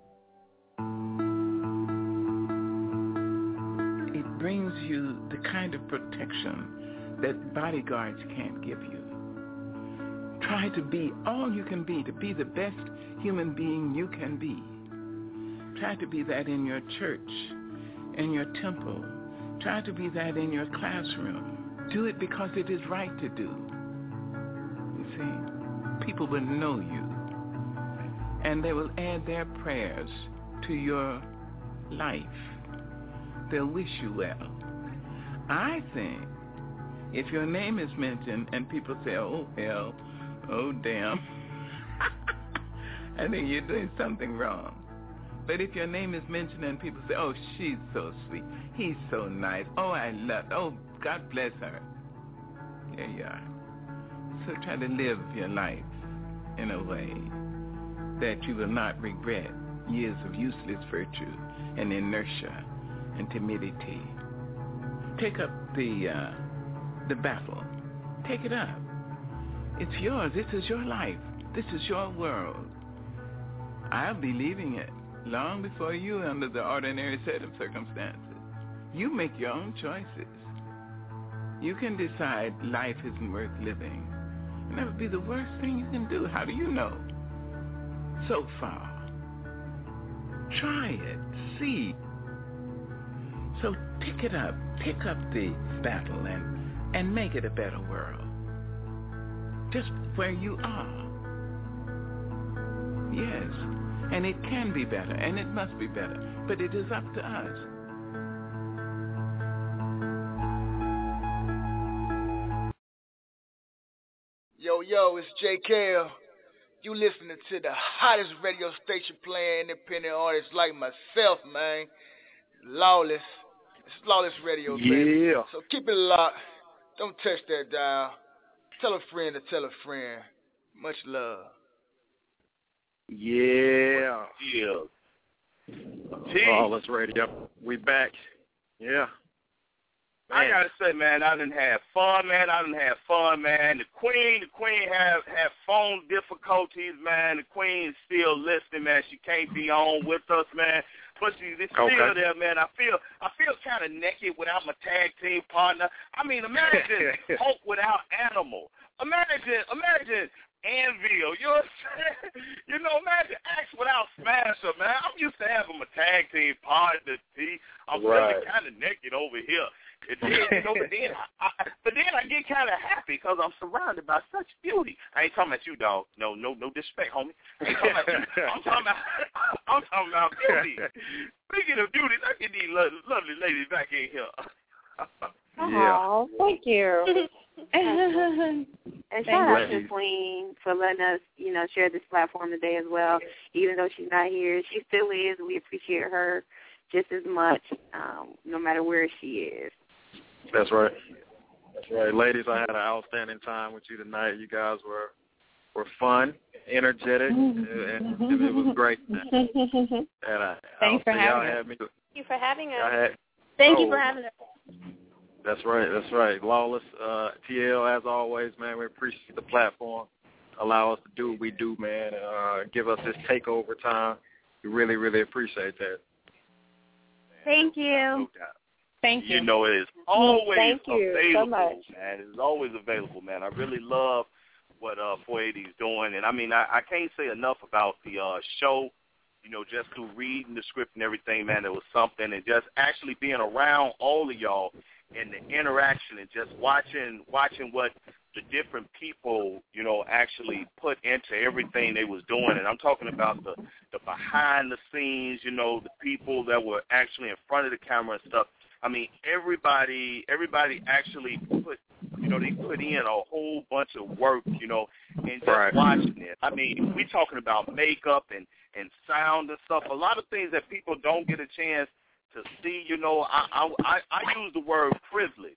It brings you the kind of protection that bodyguards can't give you. Try to be all you can be, to be the best human being you can be. Try to be that in your church, in your temple. Try to be that in your classroom. Do it because it is right to do. You see, people will know you, and they will add their prayers to your life. They'll wish you well. I think if your name is mentioned and people say, oh, hell, oh, damn, I think you're doing something wrong. But if your name is mentioned and people say, oh, she's so sweet, he's so nice, oh, I love, oh, God bless her. There you are. So try to live your life in a way that you will not regret years of useless virtue and inertia and timidity. Take up the battle. Take it up. It's yours. This is your life. This is your world. I'll be leaving it long before you under the ordinary set of circumstances. You make your own choices. You can decide life isn't worth living. And that would be the worst thing you can do. How do you know? So far. Try it. See. So pick it up. Pick up the battle and make it a better world. Just where you are. Yes. And it can be better, and it must be better. But it is up to us. Yo, it's JKL. You listening to the hottest radio station playing independent artists like myself, man. Lawless. It's Lawless Radio, baby. Yeah. So keep it locked. Don't touch that dial. Tell a friend to tell a friend. Much love. Yeah. Yeah. Lawless Radio. We back. Yeah. Man. I gotta say, man, I done had fun, man. The Queen have phone difficulties, man. The Queen is still listening, man. She can't be on with us, man. But she's still there, man. I feel kind of naked without my tag team partner. I mean, imagine Hulk without Animal. Imagine Anvil. You know what I'm saying? You know, imagine Axe without Smasher, man. I'm used to having my tag team partner, T. I'm really kind of naked over here. And then, you know, but then I get kind of happy because I'm surrounded by such beauty. I ain't talking about you, dog. No disrespect, homie. I ain't talking about you. I'm talking about beauty. Speaking of beauty, look at these lovely ladies back in here. Oh, thank you. And shout out to Queen for letting us, share this platform today as well. Even though she's not here, she still is. We appreciate her just as much, no matter where she is. That's right. Ladies, I had an outstanding time with you tonight. You guys were fun, energetic, and it was great. Thanks for having us. Thank you for having us. Thank you for having us. That's right. Lawless, TL, as always, man, we appreciate the platform. Allow us to do what we do, man, and give us this takeover time. We really, really appreciate that. Thank you. No doubt. Thank you. You know, it is always available, so much. man. It is always available, man. I really love what 480 is doing. And, I mean, I can't say enough about the show, just through reading the script and everything, man. It was something. And just actually being around all of y'all and the interaction and just watching what the different people, actually put into everything they was doing. And I'm talking about the behind the scenes, the people that were actually in front of the camera and stuff. I mean, everybody actually put, they put in a whole bunch of work, and just watching it. I mean, we talking about makeup and sound and stuff. A lot of things that people don't get a chance to see, I use the word privilege.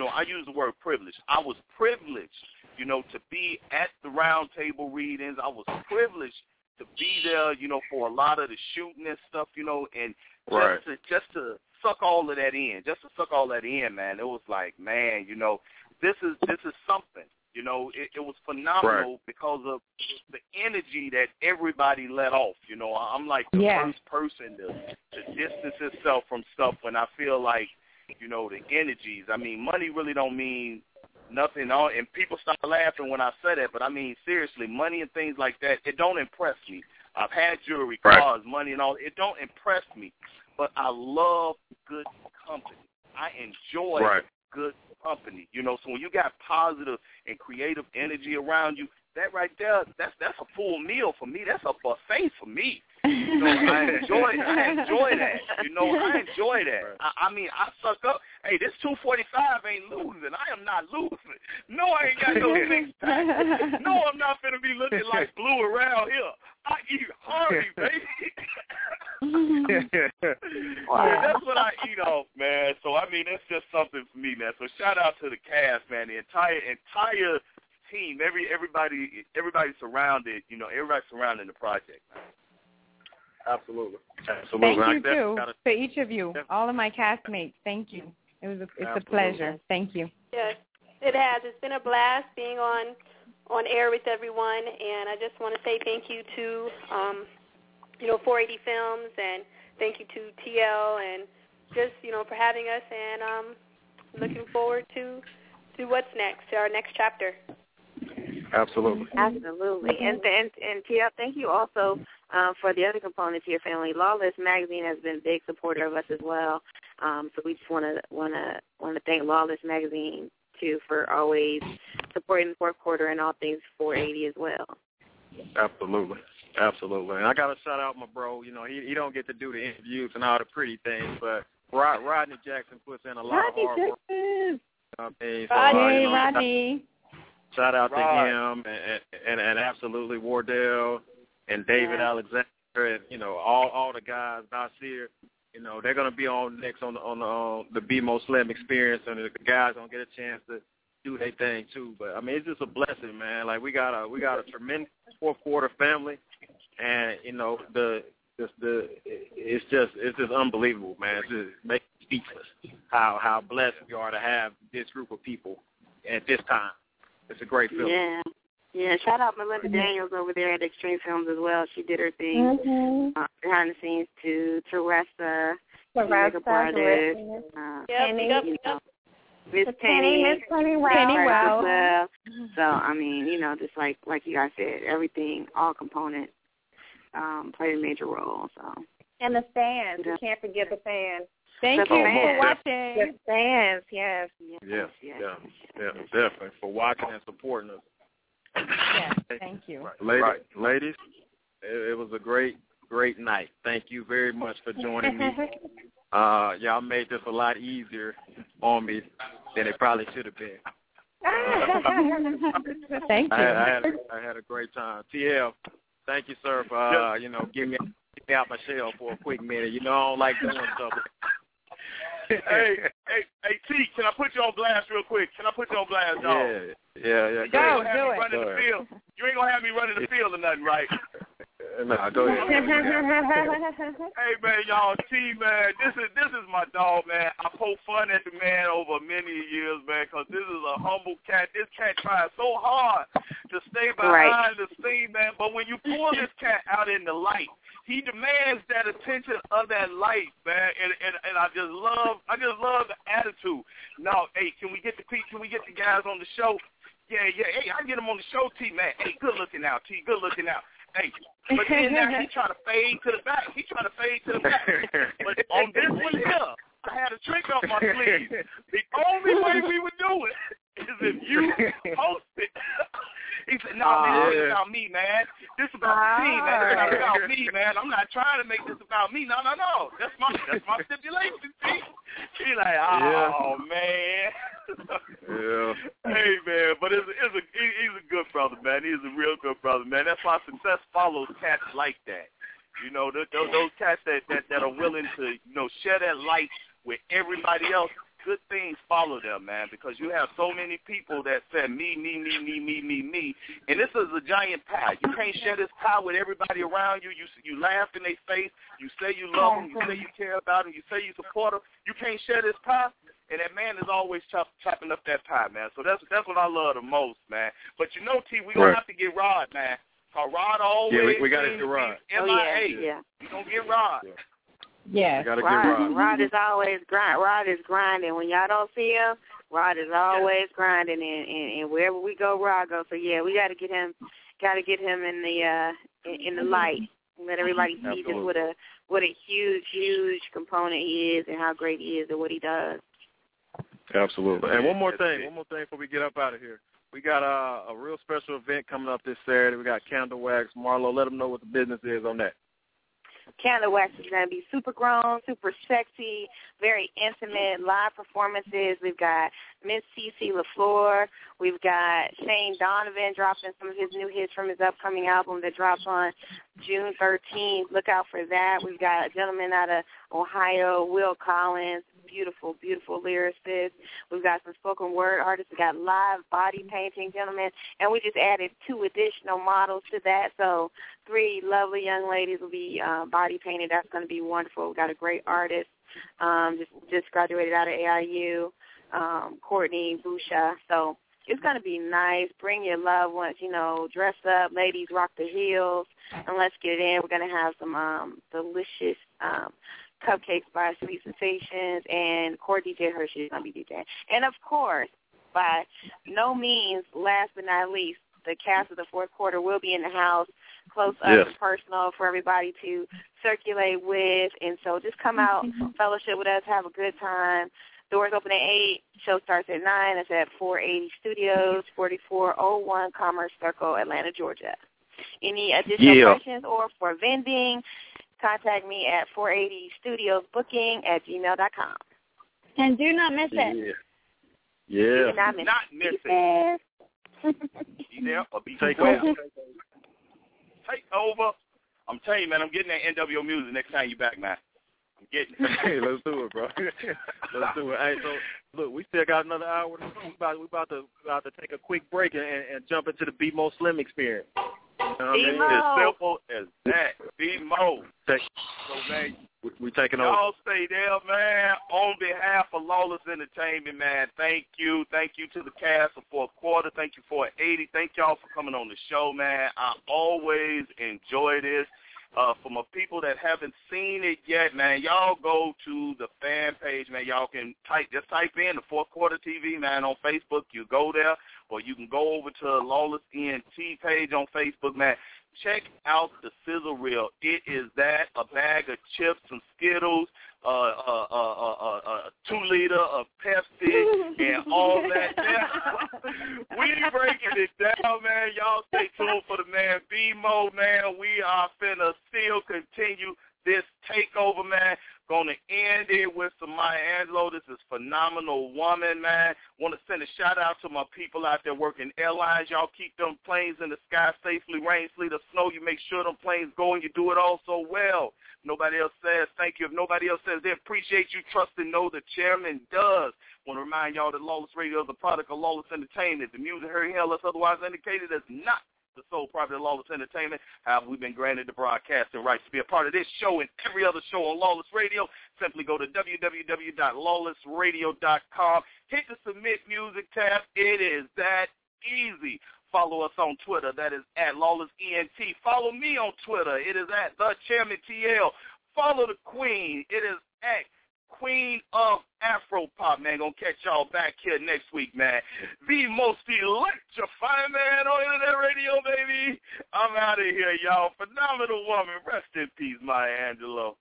I was privileged, to be at the round table readings. I was privileged to be there, for a lot of the shooting and stuff, and just to suck all of that in, man. It was like, man, this is something. It was phenomenal because of the energy that everybody let off. I'm like the first person to distance itself from stuff when I feel like, the energies. I mean, money really don't mean nothing. And people start laughing when I say that, but I mean, seriously, money and things like that, it don't impress me. I've had jewelry, cars, money and all. It don't impress me. But I love good company. I enjoy good company. So when you got positive and creative energy around you, that right there, that's a full meal for me. That's a buffet for me. You know, I enjoy that. You know, I enjoy that. I mean, I suck up. Hey, this 245 ain't losing. I am not losing. No, I ain't got no six-pack. No, I'm not finna be looking like Blue around here. I eat hearty, baby. Wow. Yeah, that's what I eat off, man. So, I mean, that's just something for me, man. So, shout out to the cast, man. The entire team, everybody surrounded, you know, everybody surrounding the project, man. Absolutely. Thank you, too, to each of you, all of my castmates. Thank you. It's a pleasure. Thank you. Yes, it has. It's been a blast being on air with everyone, and I just want to say thank you to, 480 Films, and thank you to TL, and just, for having us, and looking forward to what's next, to our next chapter. Absolutely. And TL, thank you also for the other component to your family. Lawless Magazine has been a big supporter of us as well. So we just want to thank Lawless Magazine too for always supporting the fourth quarter and all things 480 as well. Absolutely. And I got to shout out my bro. You know, he don't get to do the interviews and all the pretty things, but Rodney Jackson puts in a lot of hard work. Rodney. Shout out to him and absolutely Wardell and David Alexander and all the guys. Nasir, they're gonna be on next on the BMO Slim Experience, and the guys gonna get a chance to do their thing too. But I mean, it's just a blessing, man. Like we got a tremendous fourth quarter family, and it's just unbelievable, man. It's just makes me speechless how blessed we are to have this group of people at this time. It's a great film. Yeah. Shout out Melinda Daniels over there at Extreme Films as well. She did her thing behind the scenes to Teresa, makeup artist, Miss Penny well. So I mean, just like you guys said, everything, all components played a major role. So and the fans, we can't forget the fans. Thank you for watching. The fans, yes, definitely for watching and supporting us. Yes, thank you. Ladies, it was a great night. Thank you very much for joining me. Y'all made this a lot easier on me than it probably should have been. Thank you. I had a great time. TL, thank you, sir, for getting me out my shell for a quick minute. I don't like doing stuff. Hey, T, can I put you on blast real quick? Can I put you on blast, dog? Yeah. Go, do it. You ain't gonna have me running the field or nothing, right? No, go ahead. Hey, man, y'all, T, man, this is my dog, man. I poke fun at the man over many years, man, because this is a humble cat. This cat tries so hard to stay behind the scene, man, but when you pull this cat out in the light, he demands that attention of that light, man, and I just love the attitude. Now, hey, can we get the guys on the show? Yeah. Hey, I get them on the show, T, man. Hey, good looking out, T. Good looking out. Hey, but then now he trying to fade to the back. But on this one here, I had a trick up my sleeve. The only way we would do it is if you host it. He said, no, man, this is about me, man. This is about the team, man. This is about me, man. I'm not trying to make this about me. No. That's my stipulation, see? He's like, man. Hey, man, but he's a good brother, man. He's a real good brother, man. That's why success follows cats like that. Those cats that are willing to, share that light with everybody else. Good things follow them, man, because you have so many people that say me, and this is a giant pie. You can't share this pie with everybody around you. You laugh in their face. You say you love them. You say you care about them. You say you support them. You can't share this pie, and that man is always chopping up that pie, man. So that's what I love the most, man. But T, we gonna have to get Rod, man. Cause Rod always we got to get Rod. MIA. We gonna get Rod. Yes, Rod is always Rod is grinding. When y'all don't see him, Rod is always grinding, and wherever we go, Rod goes. So yeah, we got to get him in the light. Let everybody see just what a huge component he is, and how great he is, and what he does. Absolutely. And one more thing before we get up out of here. We got a real special event coming up this Saturday. We got Candle Wax. Marlo, let them know what the business is on that. Candle Wax is going to be super grown, super sexy, very intimate, live performances. We've got Miss CeCe LaFleur. We've got Shane Donovan dropping some of his new hits from his upcoming album that drops on June 13th. Look out for that. We've got a gentleman out of Ohio, Will Collins, beautiful, beautiful lyricist. We've got some spoken word artists. We've got live body painting gentlemen, and we just added 2 additional models to that. So 3 lovely young ladies will be body painted. That's going to be wonderful. We've got a great artist, just graduated out of AIU, Courtney Busha. So it's going to be nice. Bring your loved ones, dress up. Ladies, rock the heels, and let's get it in. We're going to have some delicious cupcakes by Sweet Sensations, and Core DJ Hershey is going to be DJing. And, of course, by no means, last but not least, the cast of the fourth quarter will be in the house, close up and personal for everybody to circulate with. And so just come out, fellowship with us, have a good time. Doors open at 8. Show starts at 9. It's at 480 Studios, 4401 Commerce Circle, Atlanta, Georgia. Any additional questions or for vending, contact me at 480studiosbooking@gmail.com. And do not miss it. Yeah. Do not miss it. Be there or be Take over. Take over. I'm telling you, man, I'm getting that NWO music next time you back, man. I'm getting it. Hey, let's do it, bro. Let's do it. Hey, so look, we still got another hour. We about to take a quick break and jump into the B-Mo Slim experience. As simple as that. B-Mo. So, man, we taking over. Y'all stay there, man. On behalf of Lawless Entertainment, man, thank you. Thank you to the cast of fourth quarter. Thank you for 80. Thank y'all for coming on the show, man. I always enjoy this. For my people that haven't seen it yet, man, y'all go to the fan page, man. Y'all can type in the fourth quarter TV, man, on Facebook. You go there, or you can go over to Lawless ENT page on Facebook, man. Check out the sizzle reel. It is that, a bag of chips, some Skittles, a 2-liter of Pepsi, and all that. We breaking it down, man. Y'all stay tuned for the man B-Mo, man. We are finna still continue this takeover, man. Gonna end it with some Maya Angelou. This is Phenomenal Woman, man. Want to send a shout-out to my people out there working airlines. Y'all keep them planes in the sky safely, rain, sleet, or snow. You make sure them planes go, and you do it all so well. Nobody else says thank you. If nobody else says they appreciate you, trust and know the chairman does. Want to remind y'all that Lawless Radio is a product of Lawless Entertainment. The music heard here unless otherwise indicated as not the sole property of Lawless Entertainment. However, we've been granted the broadcasting rights to be a part of this show and every other show on Lawless Radio. Simply go to www.lawlessradio.com. Hit the Submit Music tab. It is that easy. Follow us on Twitter. That is at LawlessENT. Follow me on Twitter. It is at TheChairmanTL. Follow the Queen. It is at Queen of Afropop, man. Gonna catch y'all back here next week, man. The most electrifying man on internet radio, baby. I'm out of here, y'all. Phenomenal Woman. Rest in peace, Maya Angelou.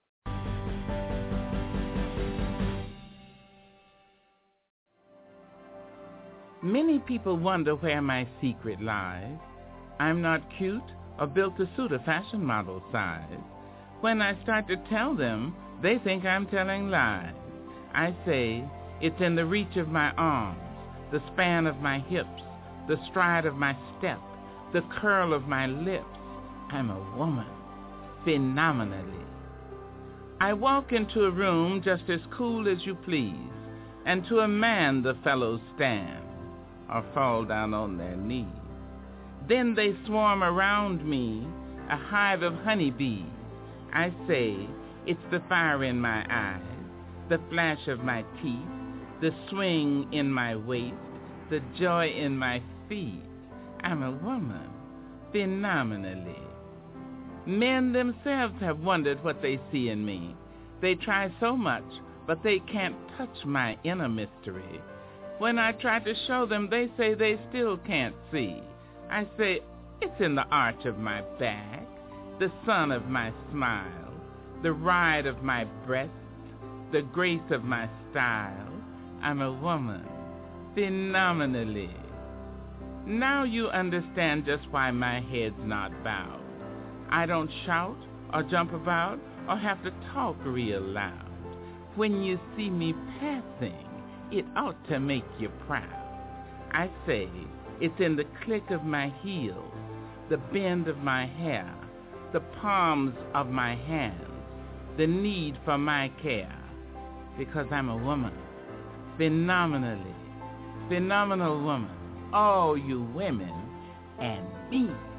Many people wonder where my secret lies. I'm not cute or built to suit a fashion model size. When I start to tell them, they think I'm telling lies. I say it's in the reach of my arms, the span of my hips, the stride of my step, the curl of my lips. I'm a woman, phenomenally. I walk into a room just as cool as you please, and to a man the fellows stand or fall down on their knees. Then they swarm around me, a hive of honeybees. I say, it's the fire in my eyes, the flash of my teeth, the swing in my waist, the joy in my feet. I'm a woman, phenomenally. Men themselves have wondered what they see in me. They try so much, but they can't touch my inner mystery. When I try to show them, they say they still can't see. I say, it's in the arch of my back, the sun of my smile, the ride of my breast, the grace of my style. I'm a woman, phenomenally. Now you understand just why my head's not bowed. I don't shout or jump about or have to talk real loud. When you see me passing, it ought to make you proud. I say it's in the click of my heels, the bend of my hair, the palms of my hands, the need for my care, because I'm a woman, phenomenal woman, all you women, and me.